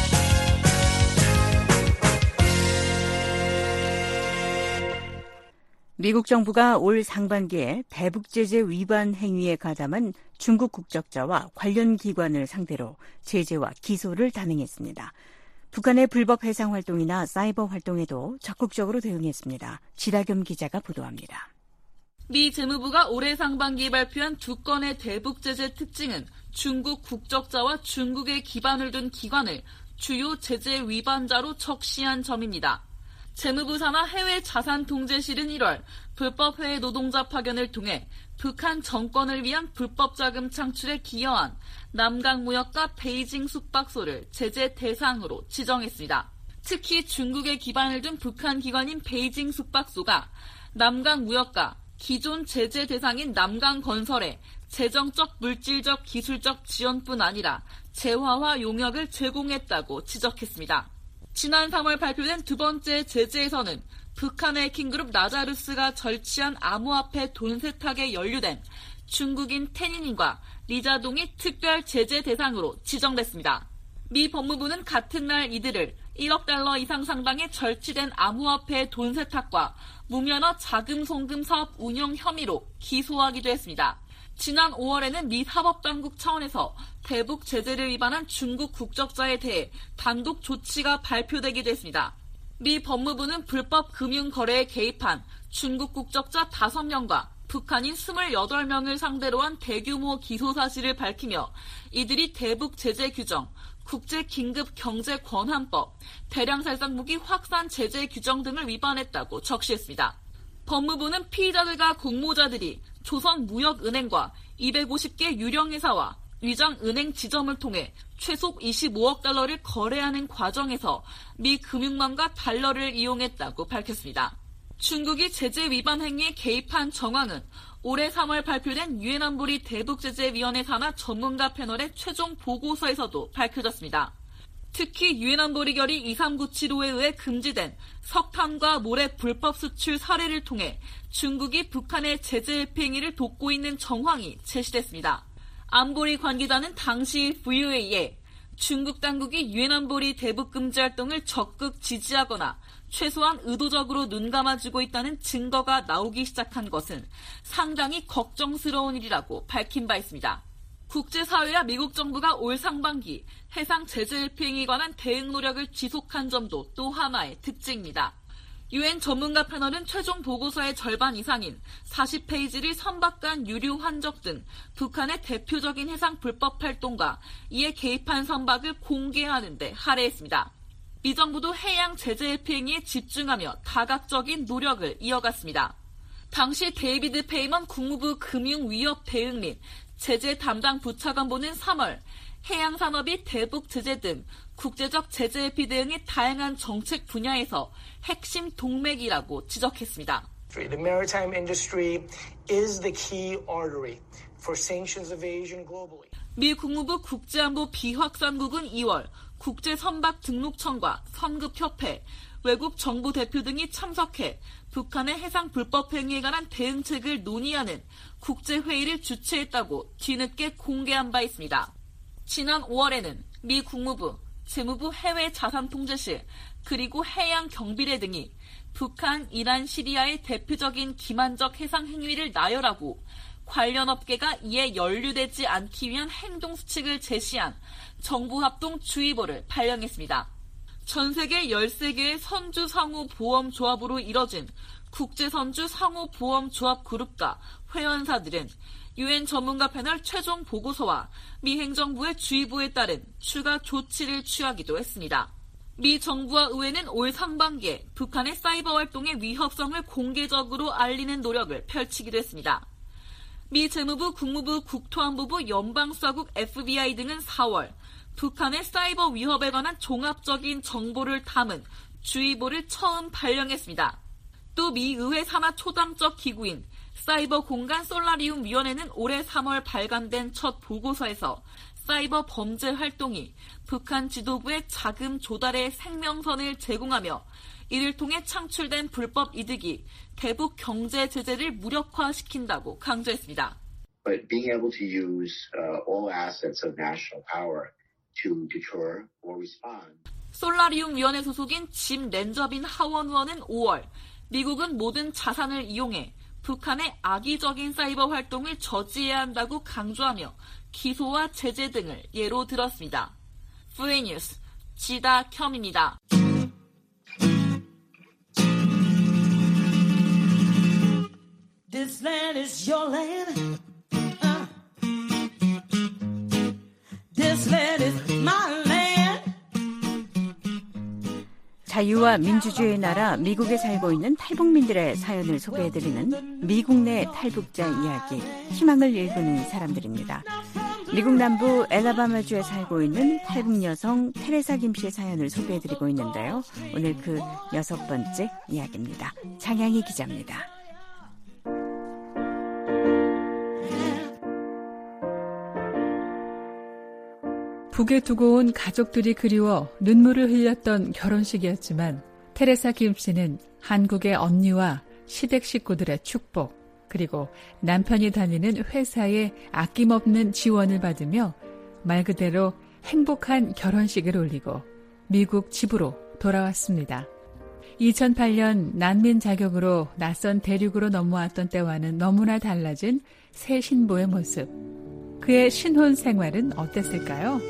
미국 정부가 올 상반기에 대북 제재 위반 행위에 가담한 중국 국적자와 관련 기관을 상대로 제재와 기소를 단행했습니다. 북한의 불법 해상 활동이나 사이버 활동에도 적극적으로 대응했습니다. 지다겸 기자가 보도합니다. 미 재무부가 올해 상반기에 발표한 두 건의 대북 제재 특징은 중국 국적자와 중국에 기반을 둔 기관을 주요 제재 위반자로 적시한 점입니다. 재무부 산하 해외 자산 통제실은 1월 불법 해외 노동자 파견을 통해 북한 정권을 위한 불법 자금 창출에 기여한 남강무역과 베이징 숙박소를 제재 대상으로 지정했습니다. 특히 중국에 기반을 둔 북한 기관인 베이징 숙박소가 남강 무역과 기존 제재 대상인 남강건설에 재정적, 물질적, 기술적 지원뿐 아니라 재화와 용역을 제공했다고 지적했습니다. 지난 3월 발표된 두 번째 제재에서는 북한의 해킹그룹 나자루스가 절취한 암호화폐 돈 세탁에 연루된 중국인 태니닌과 리자동이 특별 제재 대상으로 지정됐습니다. 미 법무부는 같은 날 이들을 1억 달러 이상 상당의 절취된 암호화폐 돈 세탁과 무면허 자금 송금 사업 운영 혐의로 기소하기도 했습니다. 지난 5월에는 미 사법당국 차원에서 대북 제재를 위반한 중국 국적자에 대해 단독 조치가 발표되기도 했습니다. 미 법무부는 불법 금융거래에 개입한 중국 국적자 5명과 북한인 28명을 상대로 한 대규모 기소 사실을 밝히며 이들이 대북 제재 규정, 국제긴급경제권한법, 대량살상무기 확산 제재 규정 등을 위반했다고 적시했습니다. 법무부는 피의자들과 공모자들이 조선무역은행과 250개 유령회사와 위장은행 지점을 통해 최소 25억 달러를 거래하는 과정에서 미 금융망과 달러를 이용했다고 밝혔습니다. 중국이 제재 위반 행위에 개입한 정황은 올해 3월 발표된 유엔 안보리 대북제재위원회 산하 전문가 패널의 최종 보고서에서도 밝혀졌습니다. 특히 유엔 안보리 결의 23975에 의해 금지된 석탄과 모래 불법 수출 사례를 통해 중국이 북한의 제재 회피 행위를 돕고 있는 정황이 제시됐습니다. 안보리 관계자는 당시 VOA에 중국 당국이 유엔 안보리 대북 금지 활동을 적극 지지하거나 최소한 의도적으로 눈감아주고 있다는 증거가 나오기 시작한 것은 상당히 걱정스러운 일이라고 밝힌 바 있습니다. 국제사회와 미국 정부가 올 상반기 해상 제재 회피 행위에 관한 대응 노력을 지속한 점도 또 하나의 특징입니다. 유엔 전문가 패널은 최종 보고서의 절반 이상인 40페이지를 선박간 유류 환적 등 북한의 대표적인 해상 불법 활동과 이에 개입한 선박을 공개하는 데 할애했습니다. 미 정부도 해양 제재 회피 행위에 집중하며 다각적인 노력을 이어갔습니다. 당시 데이비드 페이먼 국무부 금융위협 대응 및 제재 담당 부차관보는 3월 해양산업이 대북 제재 등 국제적 제재 회피 대응의 다양한 정책 분야에서 핵심 동맥이라고 지적했습니다. The maritime industry is the key artery for sanctions evasion globally. 미 국무부 국제안보 비확산국은 2월 국제선박등록청과 선급협회, 외국 정부 대표 등이 참석해 북한의 해상 불법 행위에 관한 대응책을 논의하는 국제회의를 주최했다고 뒤늦게 공개한 바 있습니다. 지난 5월에는 미 국무부, 재무부 해외자산통제실, 그리고 해양경비대 등이 북한, 이란, 시리아의 대표적인 기만적 해상 행위를 나열하고 관련 업계가 이에 연루되지 않기 위한 행동 수칙을 제시한 정부합동주의보를 발령했습니다. 전 세계 13개의 선주 상호보험조합으로 이뤄진 국제선주 상호보험조합 그룹과 회원사들은 유엔 전문가 패널 최종 보고서와 미 행정부의 주의보에 따른 추가 조치를 취하기도 했습니다. 미 정부와 의회는 올 상반기에 북한의 사이버 활동의 위협성을 공개적으로 알리는 노력을 펼치기도 했습니다. 미 재무부, 국무부, 국토안보부, 연방수사국, FBI 등은 4월 북한의 사이버 위협에 관한 종합적인 정보를 담은 주의보를 처음 발령했습니다. 또 미 의회 산하 초당적 기구인 사이버 공간 솔라리움 위원회는 올해 3월 발간된 첫 보고서에서 사이버 범죄 활동이 북한 지도부의 자금 조달의 생명선을 제공하며 이를 통해 창출된 불법 이득이 대북 경제 제재를 무력화시킨다고 강조했습니다. But being able to use all assets of national power to deter or respond. 솔라리움 위원회 소속인 짐 렌저빈 하원 의원은 5월 미국은 모든 자산을 이용해 북한의 악의적인 사이버 활동을 저지해야 한다고 강조하며 기소와 제재 등을 예로 들었습니다. 프리뉴스 지다켬입니다. This land is your land. This land is my land. 자유와 민주주의의 나라 미국에 살고 있는 탈북민들의 사연을 소개해드리는 미국 내 탈북자 이야기, 희망을 일구는 사람들입니다. 미국 남부 엘라바마주에 살고 있는 탈북 여성 테레사 김 씨의 사연을 소개해드리고 있는데요. 오늘 그 6번째 이야기입니다. 장양희 기자입니다. 북에 두고 온 가족들이 그리워 눈물을 흘렸던 결혼식이었지만 테레사 김 씨는 한국의 언니와 시댁 식구들의 축복, 그리고 남편이 다니는 회사의 아낌없는 지원을 받으며 말 그대로 행복한 결혼식을 올리고 미국 집으로 돌아왔습니다. 2008년 난민 자격으로 낯선 대륙으로 넘어왔던 때와는 너무나 달라진 새 신부의 모습. 그의 신혼 생활은 어땠을까요?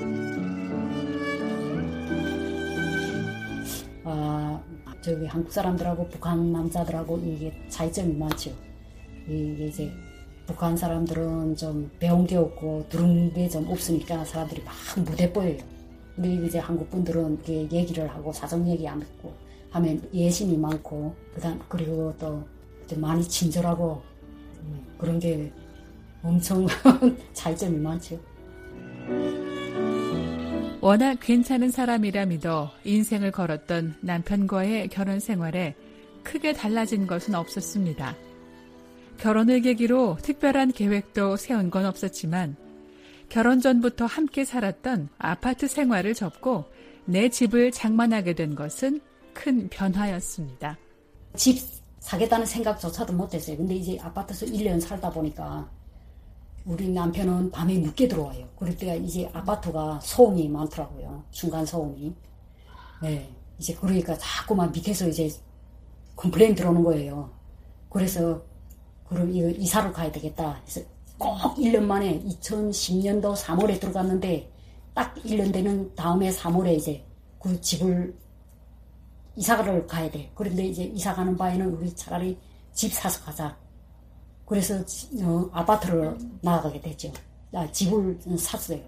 저기 한국 사람들하고 북한 남자들하고 이게 차이점이 많죠. 이게 이제 북한 사람들은 좀 배운 게 없고 들은 게 좀 없으니까 사람들이 막 무대 보여요. 근데 이제 한국 분들은 이렇게 얘기를 하고 사정 얘기 안 듣고 하면 예심이 많고 그리고 또 많이 친절하고 그런 게 엄청 차이점이 많죠. 워낙 괜찮은 사람이라 믿어 인생을 걸었던 남편과의 결혼 생활에 크게 달라진 것은 없었습니다. 결혼을 계기로 특별한 계획도 세운 건 없었지만 결혼 전부터 함께 살았던 아파트 생활을 접고 내 집을 장만하게 된 것은 큰 변화였습니다. 집 사겠다는 생각조차도 못했어요. 근데 이제 아파트에서 1년 살다 보니까 우리 남편은 밤에 늦게 들어와요. 그럴 때가 이제 아파트가 소음이 많더라고요. 중간 소음이. 네. 이제 그러니까 자꾸만 밑에서 이제 컴플레인 들어오는 거예요. 그래서 그럼 이거 이사를 가야 되겠다. 그래서 꼭 1년 만에 2010년도 3월에 들어갔는데 딱 1년 되는 다음에 3월에 이제 그 집을 이사를 가야 돼. 그런데 이제 이사 가는 바에는 우리 차라리 집 사서 가자. 그래서 아파트를 나가게 됐죠. 집을 샀어요.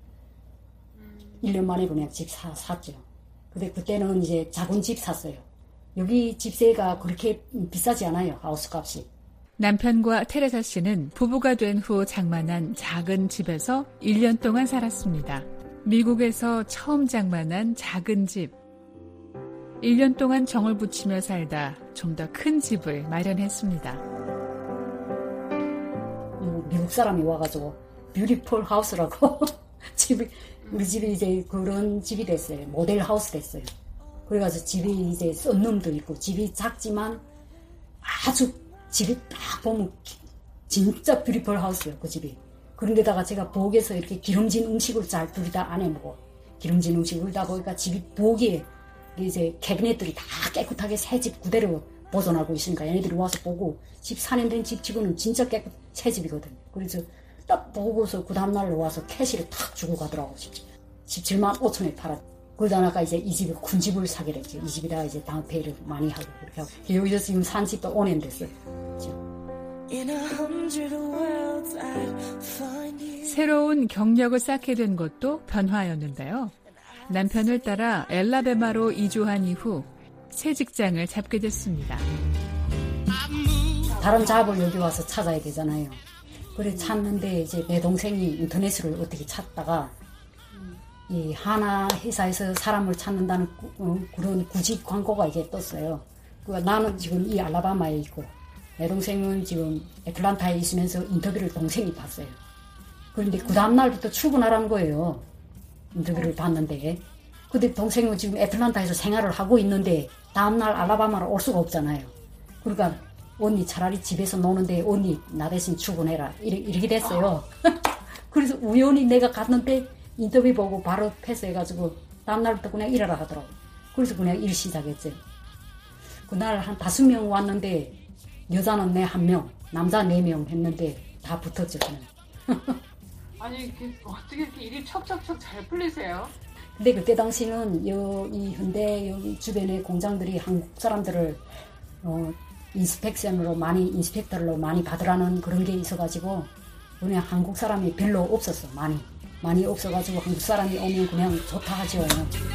1년 만에 그냥 집 샀죠. 근데 그때는 이제 작은 집 샀어요. 여기 집세가 그렇게 비싸지 않아요. 하우스 값이. 남편과 테레사 씨는 부부가 된 후 장만한 작은 집에서 1년 동안 살았습니다. 미국에서 처음 장만한 작은 집. 1년 동안 정을 붙이며 살다 좀 더 큰 집을 마련했습니다. 미국 사람이 와가지고 뷰티풀 하우스라고 우리 집이 이제 그런 집이 됐어요. 모델 하우스 됐어요. 그래가지고 집이 이제 썬룸도 있고 집이 작지만 아주 집이 딱 보면 진짜 뷰티풀 하우스예요. 그 집이. 그런데다가 제가 부엌에서 이렇게 기름진 음식을 잘 둘이 다 안 해먹어. 기름진 음식을 다 보니까 집이 부엌에 이제 캐비넷들이 다 깨끗하게 새 집 그대로 보존하고 있으니까 얘네들이 와서 보고 집 산엔된 집 치고는 진짜 새 집이거든요. 그래서 딱 보고서 그 다음날 와서 캐시를 탁 주고 가더라고. 17만 5천에 팔아. 그러다가 이제 이 집을 큰 집을 사게 됐죠. 이 집이라 이제 다운페이를 많이 하고 그렇게 하고. 여기서 지금 산 집도 5년 됐어요. 새로운 경력을 쌓게 된 것도 변화였는데요. 남편을 따라 엘라베마로 이주한 이후 새 직장을 잡게 됐습니다. 다른 잡을 여기 와서 찾아야 되잖아요. 그래 찾는데 이제 내 동생이 인터넷을 어떻게 찾다가 이 하나 회사에서 사람을 찾는다는 그런 구직 광고가 이제 떴어요. 나는 지금 이 알라바마에 있고 내 동생은 지금 애틀란타에 있으면서 인터뷰를 동생이 봤어요. 그런데 그 다음날부터 출근하라는 거예요. 인터뷰를 봤는데. 근데 동생은 지금 애틀란타에서 생활을 하고 있는데 다음날 알라바마로 올 수가 없잖아요. 그러니까 언니 차라리 집에서 노는데 언니 나 대신 출근해라. 이렇게 됐어요. 그래서 우연히 내가 갔는데 인터뷰 보고 바로 패스해가지고 다음날부터 그냥 일하라 하더라고. 그래서 그냥 일 시작했죠. 그날 한 5명 왔는데 여자는 내 1명, 남자 4명 했는데 다 붙었죠. 그냥. 아니 어떻게 이렇게 일이 척척척 잘 풀리세요? 근데 그때 당시는 이 현대 여기 주변의 공장들이 한국 사람들을 인스펙터로 많이 받으라는 그런 게 있어가지고 그냥 한국 사람이 별로 없었어. 많이 없어가지고 한국 사람이 오면 그냥 좋다 하죠.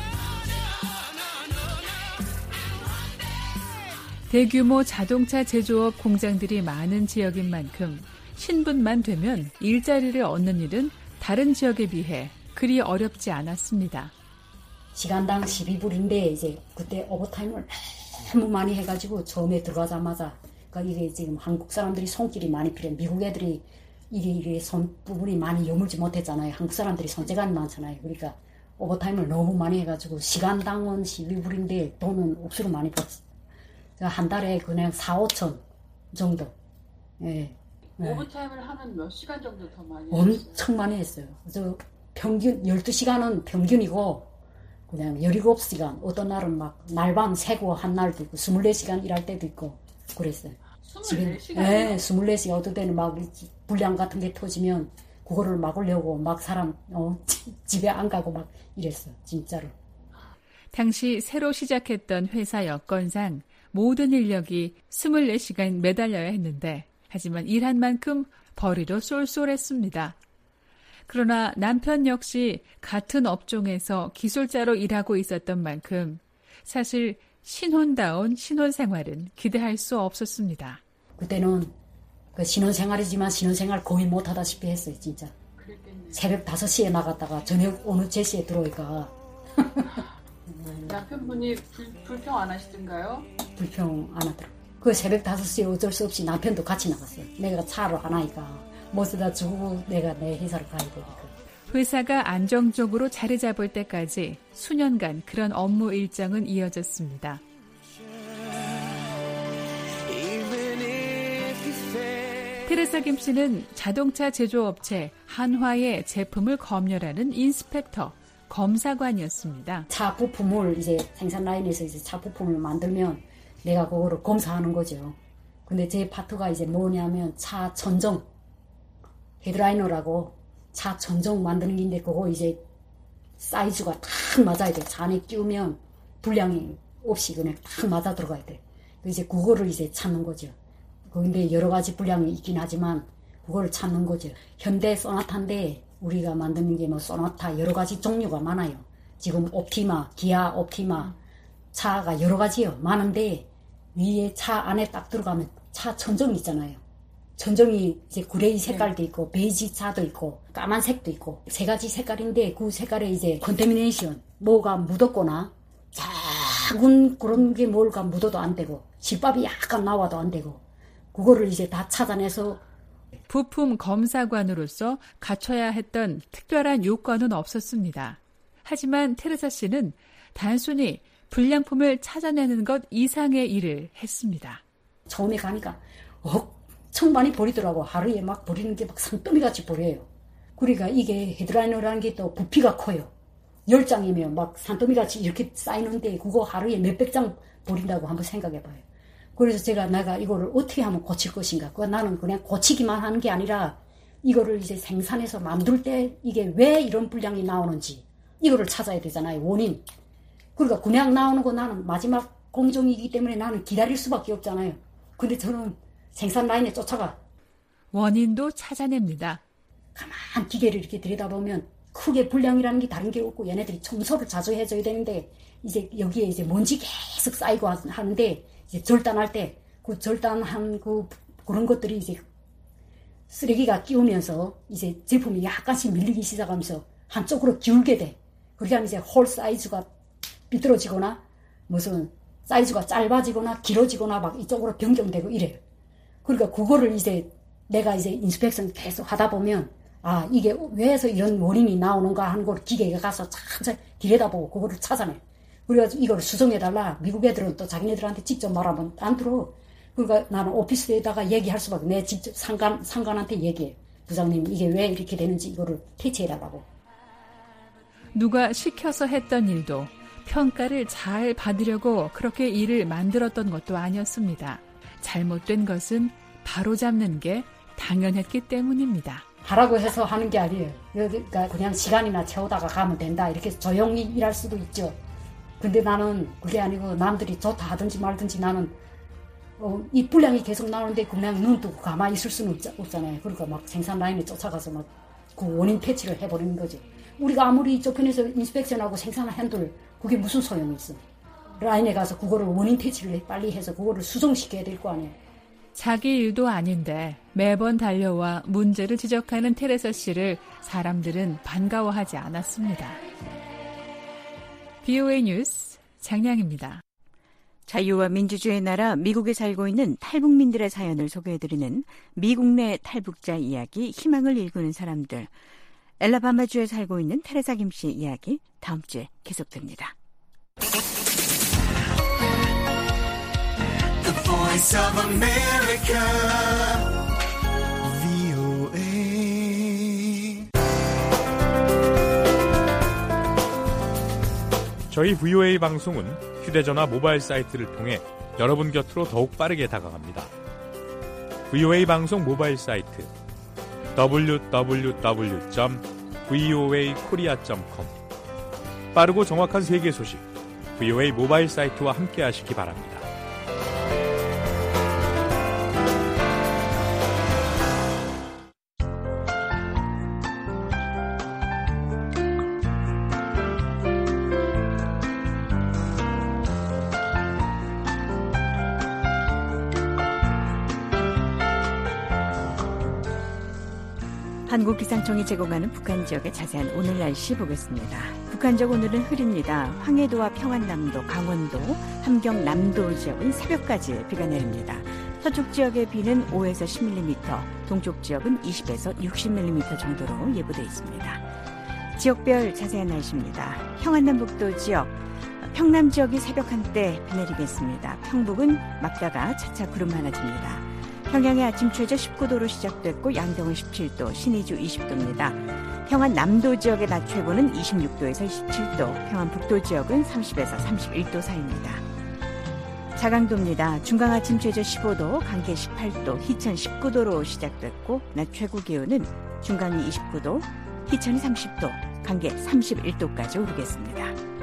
대규모 자동차 제조업 공장들이 많은 지역인 만큼 신분만 되면 일자리를 얻는 일은 다른 지역에 비해 그리 어렵지 않았습니다. 시간당 12불인데 이제 그때 오버타임을 너무 많이 해가지고 처음에 들어가자마자 그러니까 이게 지금 한국 사람들이 손길이 많이 필요해. 미국 애들이 이게 손 부분이 많이 여물지 못했잖아요. 한국 사람들이 손재간이 많잖아요. 그러니까 오버타임을 너무 많이 해가지고 시간당은 12불인데 돈은 억수로 많이 벌었어요. 한 달에 그냥 4, 5천 정도. 예. 오버타임을 하면 몇 시간 정도 더 많이 엄청 했어요? 많이 했어요. 그래서 평균 12시간은 평균이고 그냥 17시간 어떤 날은 막 날밤 새고 한 날도 있고 24시간 일할 때도 있고 그랬어요. 24시간이요? 네, 24시간 어떤 때는 막 불량 같은 게 터지면 그거를 막으려고 막 사람 집에 안 가고 막 이랬어요. 진짜로. 당시 새로 시작했던 회사 여건상 모든 인력이 24시간 매달려야 했는데 하지만 일한 만큼 벌이도 쏠쏠했습니다. 그러나 남편 역시 같은 업종에서 기술자로 일하고 있었던 만큼 사실 신혼다운 신혼생활은 기대할 수 없었습니다. 그때는 그 신혼생활이지만 신혼생활 거의 못하다시피 했어요. 진짜. 그랬겠네요. 새벽 5시에 나갔다가 저녁 어느 3시에 들어오니까 남편분이 불평 안 하시던가요? 불평 안 하더라고요. 그 새벽 5시에 어쩔 수 없이 남편도 같이 나갔어요. 내가 차로 안 하니까 못쓰다 주고 내가 내 회사를 가야 되니까. 회사가 안정적으로 자리 잡을 때까지 수년간 그런 업무 일정은 이어졌습니다. 테레사 김 씨는 자동차 제조업체 한화의 제품을 검열하는 인스펙터, 검사관이었습니다. 차 부품을 이제 생산 라인에서 이제 차 부품을 만들면 내가 그거를 검사하는 거죠. 근데 제 파트가 이제 뭐냐면 차 전정, 헤드라이너라고 차 전정 만드는 게 있는데 그거 이제 사이즈가 딱 맞아야 돼. 차 안에 끼우면 불량이 없이 그냥 딱 맞아 들어가야 돼. 이제 그거를 이제 찾는 거죠. 근데 여러 가지 불량이 있긴 하지만 그걸 찾는 거죠. 현대 소나타인데 우리가 만드는 게 뭐 소나타 여러 가지 종류가 많아요. 지금 옵티마, 기아 옵티마 차가 여러 가지요. 많은데 위에 차 안에 딱 들어가면 차 전정이 있잖아요. 전정이 이제 그레이 색깔도 있고 베이지 차도 있고 까만색도 있고 3가지 색깔인데 그 색깔에 이제 컨테미네이션 뭐가 묻었거나 작은 그런 게 뭘가 묻어도 안 되고 집밥이 약간 나와도 안 되고 그거를 이제 다 찾아내서 부품 검사관으로서 갖춰야 했던 특별한 요건은 없었습니다. 하지만 테레사 씨는 단순히 불량품을 찾아내는 것 이상의 일을 했습니다. 처음에 가니까 엄청 많이 버리더라고. 하루에 막 버리는 게 막 산더미같이 버려요. 그러니까 이게 헤드라이너라는 게 또 부피가 커요. 10장이면 막 산더미같이 이렇게 쌓이는데 그거 하루에 몇백 장 버린다고 한번 생각해봐요. 그래서 내가 이거를 어떻게 하면 고칠 것인가. 나는 그냥 고치기만 하는 게 아니라 이거를 이제 생산해서 만들 때 이게 왜 이런 불량이 나오는지 이거를 찾아야 되잖아요. 원인. 그러니까 그냥 나오는 거 나는 마지막 공정이기 때문에 나는 기다릴 수밖에 없잖아요. 근데 저는 생산 라인에 쫓아가. 원인도 찾아냅니다. 가만 기계를 이렇게 들여다보면 크게 불량이라는 게 다른 게 없고 얘네들이 청소를 자주 해줘야 되는데 이제 여기에 이제 먼지 계속 쌓이고 하는데 이제 절단할 때 그 절단한 그런 것들이 이제 쓰레기가 끼우면서 이제 제품이 약간씩 밀리기 시작하면서 한쪽으로 기울게 돼. 그렇게 하면 이제 홀 사이즈가 삐뚤어지거나 무슨 사이즈가 짧아지거나 길어지거나 막 이쪽으로 변경되고 이래요. 그러니까 그거를 이제 내가 이제 인스펙션 계속 하다 보면 아 이게 왜서 이런 원인이 나오는가 하는 걸 기계에 가서 천천히 들여다보고 그거를 찾아내. 그래가지고 이걸 수정해달라. 미국 애들은 또 자기네들한테 직접 말하면 안 들어. 그러니까 나는 오피스에다가 얘기할 수밖에. 내 직접 상관한테 얘기해. 부장님 이게 왜 이렇게 되는지 이거를 퇴치해달라고. 누가 시켜서 했던 일도 평가를 잘 받으려고 그렇게 일을 만들었던 것도 아니었습니다. 잘못된 것은 바로잡는 게 당연했기 때문입니다. 하라고 해서 하는 게 아니에요. 그러니까 그냥 시간이나 채우다가 가면 된다. 이렇게 조용히 일할 수도 있죠. 근데 나는 그게 아니고 남들이 좋다 하든지 말든지 나는 이 불량이 계속 나오는데 그냥 눈 뜨고 가만히 있을 수는 없잖아요. 그러니까 막 생산 라인에 쫓아가서 막 그 원인 퇴치를 해버리는 거지. 우리가 아무리 저편에서 인스펙션하고 생산을 한들 그게 무슨 소용이 있어. 라인에 가서 그거를 원인 퇴치를 빨리 해서 그거를 수정시켜야 될 거 아니에요. 자기 일도 아닌데 매번 달려와 문제를 지적하는 테레사 씨를 사람들은 반가워하지 않았습니다. VOA 뉴스 장량입니다. 자유와 민주주의의 나라 미국에 살고 있는 탈북민들의 사연을 소개해드리는 미국 내 탈북자 이야기, 희망을 일구는 사람들. 엘라바마주에 살고 있는 테레사 김 씨 이야기 다음 주에 계속됩니다. The Voice of America, VOA. 저희 VOA 방송은 휴대전화 모바일 사이트를 통해 여러분 곁으로 더욱 빠르게 다가갑니다. VOA 방송 모바일 사이트 www.voakorea.com 빠르고 정확한 세계 소식 VOA 모바일 사이트와 함께 하시기 바랍니다. 한국기상청이 제공하는 북한 지역의 자세한 오늘 날씨 보겠습니다. 북한 지역 오늘은 흐립니다. 황해도와 평안남도, 강원도, 함경남도 지역은 새벽까지 비가 내립니다. 서쪽 지역의 비는 5에서 10mm, 동쪽 지역은 20에서 60mm 정도로 예보돼 있습니다. 지역별 자세한 날씨입니다. 평안남북도 지역, 평남 지역이 새벽 한때 비 내리겠습니다. 평북은 막다가 차차 구름 많아집니다. 평양의 아침 최저 19도로 시작됐고 양동은 17도, 신의주 20도입니다. 평안 남도 지역의 낮 최고는 26도에서 27도, 평안 북도 지역은 30에서 31도 사이입니다. 자강도입니다. 중강 아침 최저 15도, 강계 18도, 희천 19도로 시작됐고 낮 최고 기온은 중강이 29도, 희천이 30도, 강계 31도까지 오르겠습니다.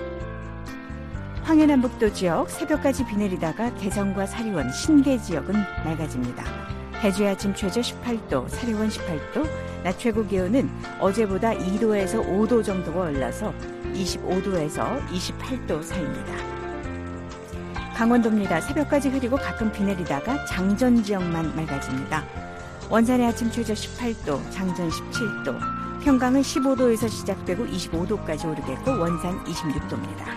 황해남북도 지역 새벽까지 비 내리다가 개성과 사리원, 신계 지역은 맑아집니다. 대주의 아침 최저 18도, 사리원 18도, 낮 최고 기온은 어제보다 2도에서 5도 정도가 올라서 25도에서 28도 사이입니다. 강원도입니다. 새벽까지 흐리고 가끔 비 내리다가 장전 지역만 맑아집니다. 원산의 아침 최저 18도, 장전 17도, 평강은 15도에서 시작되고 25도까지 오르겠고 원산 26도입니다.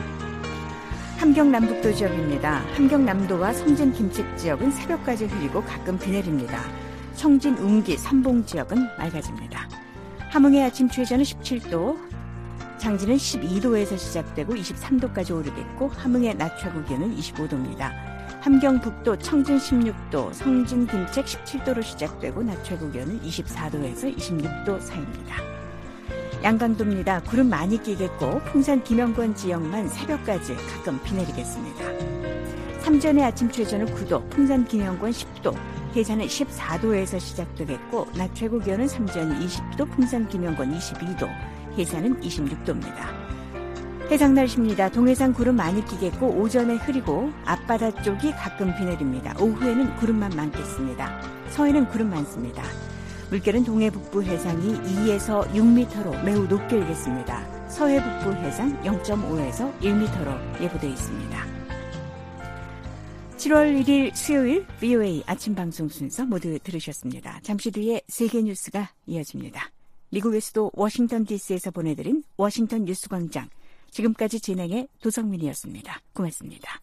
함경남북도 지역입니다. 함경남도와 성진 김책 지역은 새벽까지 흐리고 가끔 비 내립니다. 청진 웅기 삼봉 지역은 맑아집니다. 함흥의 아침 최저는 17도, 장진은 12도에서 시작되고 23도까지 오르겠고 함흥의 낮 최고 기온은 25도입니다. 함경북도 청진 16도, 성진 김책 17도로 시작되고 낮 최고 기온은 24도에서 26도 사이입니다. 양강도입니다. 구름 많이 끼겠고 풍산 김영권 지역만 새벽까지 가끔 비 내리겠습니다. 삼전의 아침 최저는 9도, 풍산 김영권 10도, 해산은 14도에서 시작되겠고 낮 최고 기온은 삼전이 20도, 풍산 김영권 22도, 해산은 26도입니다. 해상 날씨입니다. 동해상 구름 많이 끼겠고 오전에 흐리고 앞바다 쪽이 가끔 비 내립니다. 오후에는 구름만 많겠습니다. 서해는 구름 많습니다. 물결은 동해 북부 해상이 2에서 6m로 매우 높게 일겠습니다. 서해 북부 해상 0.5에서 1m로 예보되어 있습니다. 7월 1일 수요일 VOA 아침 방송 순서 모두 들으셨습니다. 잠시 뒤에 세계 뉴스가 이어집니다. 미국의 수도 워싱턴 DC에서 보내드린 워싱턴 뉴스광장. 지금까지 진행의 도성민이었습니다. 고맙습니다.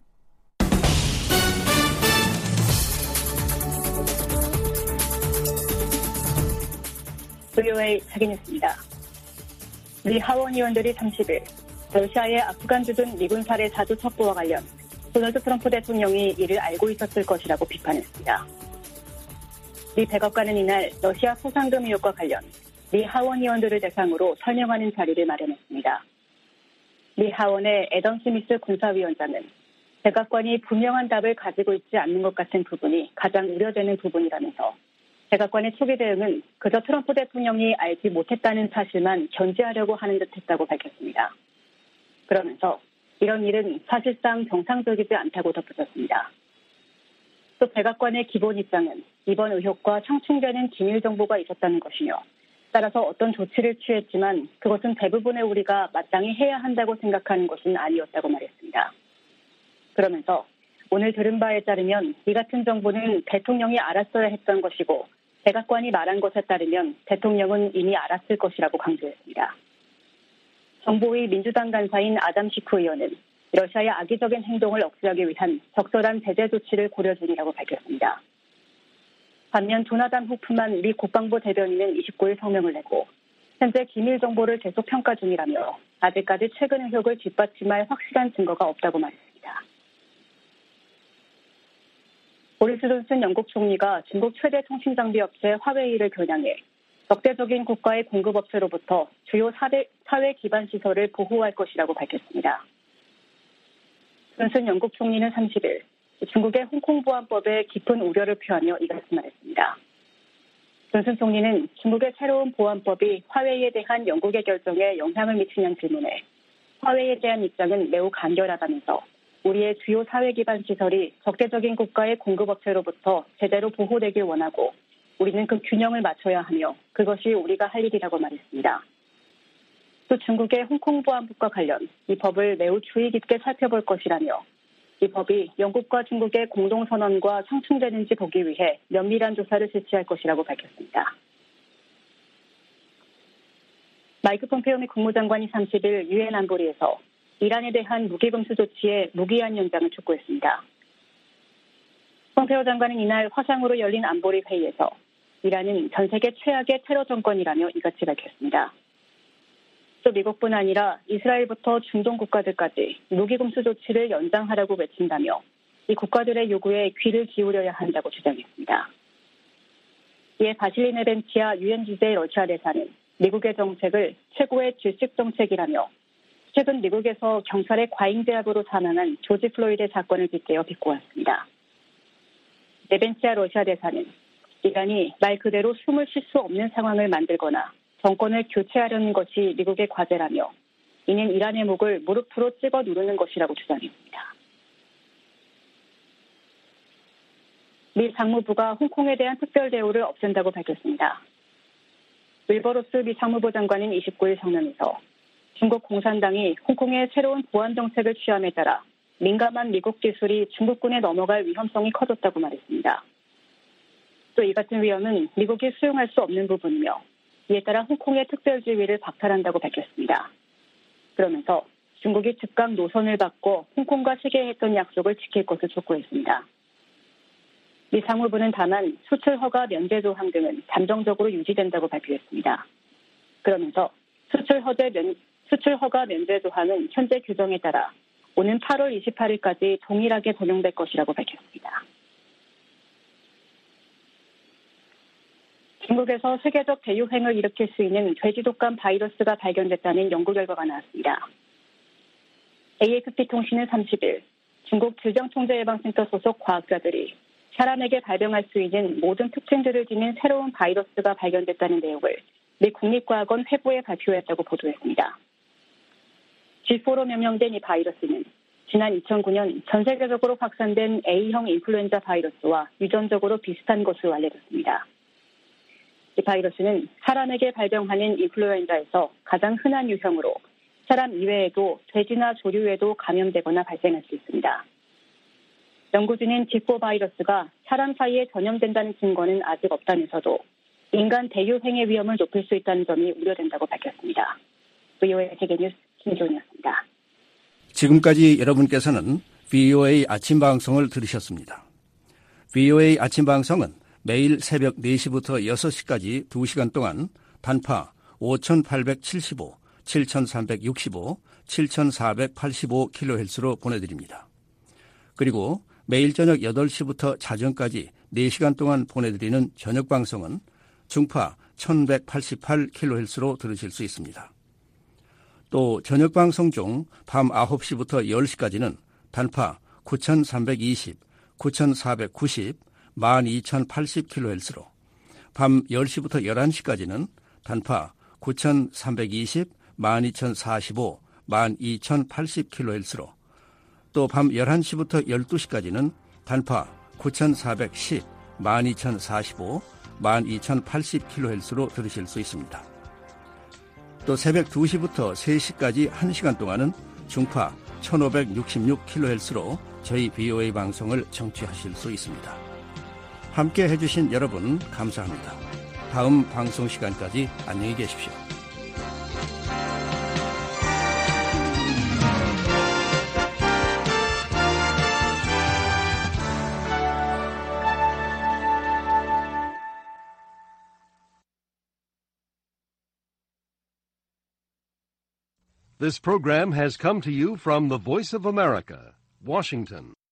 VOA 자기뉴스입니다. 미 하원 의원들이 30일 러시아의 아프간 주둔 미군 사례 자주 첩보와 관련 도널드 트럼프 대통령이 이를 알고 있었을 것이라고 비판했습니다. 미 백악관은 이날 러시아 포상금 의혹과 관련 미 하원 의원들을 대상으로 설명하는 자리를 마련했습니다. 미 하원의 애덤 스미스 군사위원장은 백악관이 분명한 답을 가지고 있지 않는 것 같은 부분이 가장 우려되는 부분이라면서 백악관의 초기 대응은 그저 트럼프 대통령이 알지 못했다는 사실만 견지하려고 하는 듯했다고 밝혔습니다. 그러면서 이런 일은 사실상 정상적이지 않다고 덧붙였습니다. 또 백악관의 기본 입장은 이번 의혹과 상충되는 기밀 정보가 있었다는 것이며 따라서 어떤 조치를 취했지만 그것은 대부분의 우리가 마땅히 해야 한다고 생각하는 것은 아니었다고 말했습니다. 그러면서 오늘 들은 바에 따르면 이 같은 정보는 대통령이 알았어야 했던 것이고 백악관이 말한 것에 따르면 대통령은 이미 알았을 것이라고 강조했습니다. 정보위 민주당 간사인 아담 시프 의원은 러시아의 악의적인 행동을 억제하기 위한 적절한 제재 조치를 고려 중이라고 밝혔습니다. 반면 조나단 호프만 미 국방부 대변인은 29일 성명을 내고 현재 기밀 정보를 계속 평가 중이라며 아직까지 최근 의혹을 뒷받침할 확실한 증거가 없다고 말했습니다. 보리스 존슨 영국 총리가 중국 최대 통신장비 업체 화웨이를 겨냥해 적대적인 국가의 공급업체로부터 주요 사회 기반 시설을 보호할 것이라고 밝혔습니다. 존슨 영국 총리는 30일 중국의 홍콩 보안법에 깊은 우려를 표하며 이같이 말했습니다. 존슨 총리는 중국의 새로운 보안법이 화웨이에 대한 영국의 결정에 영향을 미치냐는 질문에 화웨이에 대한 입장은 매우 간결하다면서 우리의 주요 사회 기반 시설이 적대적인 국가의 공급업체로부터 제대로 보호되길 원하고 우리는 그 균형을 맞춰야 하며 그것이 우리가 할 일이라고 말했습니다. 또 중국의 홍콩 보안법과 관련 이 법을 매우 주의 깊게 살펴볼 것이라며 이 법이 영국과 중국의 공동선언과 상충되는지 보기 위해 면밀한 조사를 실시할 것이라고 밝혔습니다. 마이크 폼페오 미 국무장관이 30일 유엔 안보리에서 이란에 대한 무기금수 조치의 무기한 연장을 촉구했습니다. 폼페오 장관은 이날 화상으로 열린 안보리 회의에서 이란은 전 세계 최악의 테러 정권이라며 이같이 밝혔습니다. 또 미국뿐 아니라 이스라엘부터 중동 국가들까지 무기금수 조치를 연장하라고 외친다며 이 국가들의 요구에 귀를 기울여야 한다고 주장했습니다. 이에 바실리 네벤치아 유엔 주재 러시아 대사는 미국의 정책을 최고의 질식 정책이라며 최근 미국에서 경찰의 과잉 제압으로 사망한 조지 플로이드 사건을 빗대어 비꼬았습니다. 네벤치아 러시아 대사는 이란이 말 그대로 숨을 쉴 수 없는 상황을 만들거나 정권을 교체하려는 것이 미국의 과제라며 이는 이란의 목을 무릎으로 찍어 누르는 것이라고 주장했습니다. 미 상무부가 홍콩에 대한 특별 대우를 없앤다고 밝혔습니다. 윌버로스 미 상무부 장관은 29일 성명에서 중국 공산당이 홍콩의 새로운 보안 정책을 취함에 따라 민감한 미국 기술이 중국군에 넘어갈 위험성이 커졌다고 말했습니다. 또 이 같은 위험은 미국이 수용할 수 없는 부분이며 이에 따라 홍콩의 특별지위를 박탈한다고 밝혔습니다. 그러면서 중국이 즉각 노선을 바꿔 홍콩과 시계했던 약속을 지킬 것을 촉구했습니다. 미 상무부는 다만 수출 허가 면제 조항 등은 잠정적으로 유지된다고 발표했습니다. 그러면서 수출 허가 면제 조항은 현재 규정에 따라 오는 8월 28일까지 동일하게 적용될 것이라고 밝혔습니다. 중국에서 세계적 대유행을 일으킬 수 있는 돼지독감 바이러스가 발견됐다는 연구 결과가 나왔습니다. AFP 통신은 30일 중국 질병통제예방센터 소속 과학자들이 사람에게 발병할 수 있는 모든 특징들을 지닌 새로운 바이러스가 발견됐다는 내용을 미 국립과학원 회부에 발표했다고 보도했습니다. G4로 명명된 이 바이러스는 지난 2009년 전 세계적으로 확산된 A형 인플루엔자 바이러스와 유전적으로 비슷한 것으로 알려졌습니다. 이 바이러스는 사람에게 발병하는 인플루엔자에서 가장 흔한 유형으로 사람 이외에도 돼지나 조류에도 감염되거나 발생할 수 있습니다. 연구진은 G4 바이러스가 사람 사이에 전염된다는 증거는 아직 없다면서도 인간 대유행의 위험을 높일 수 있다는 점이 우려된다고 밝혔습니다. VOA 세계뉴스 김종이었습니다. 지금까지 여러분께서는 VOA 아침 방송을 들으셨습니다. VOA 아침 방송은 매일 새벽 4시부터 6시까지 2시간 동안 단파 5875, 7365, 7485kHz로 보내드립니다. 그리고 매일 저녁 8시부터 자정까지 4시간 동안 보내드리는 저녁 방송은 중파 1188kHz로 들으실 수 있습니다. 또 저녁 방송 중 밤 9시부터 10시까지는 단파 9320, 9490, 12080kHz로 밤 10시부터 11시까지는 단파 9320, 12045, 12080kHz로 또 밤 11시부터 12시까지는 단파 9410, 12045, 12080kHz로 들으실 수 있습니다. 또 새벽 2시부터 3시까지 1시간 동안은 중파 1566kHz로 저희 BOA 방송을 청취하실 수 있습니다. 함께 해주신 여러분 감사합니다. 다음 방송 시간까지 안녕히 계십시오. This program has come to you from the Voice of America, Washington.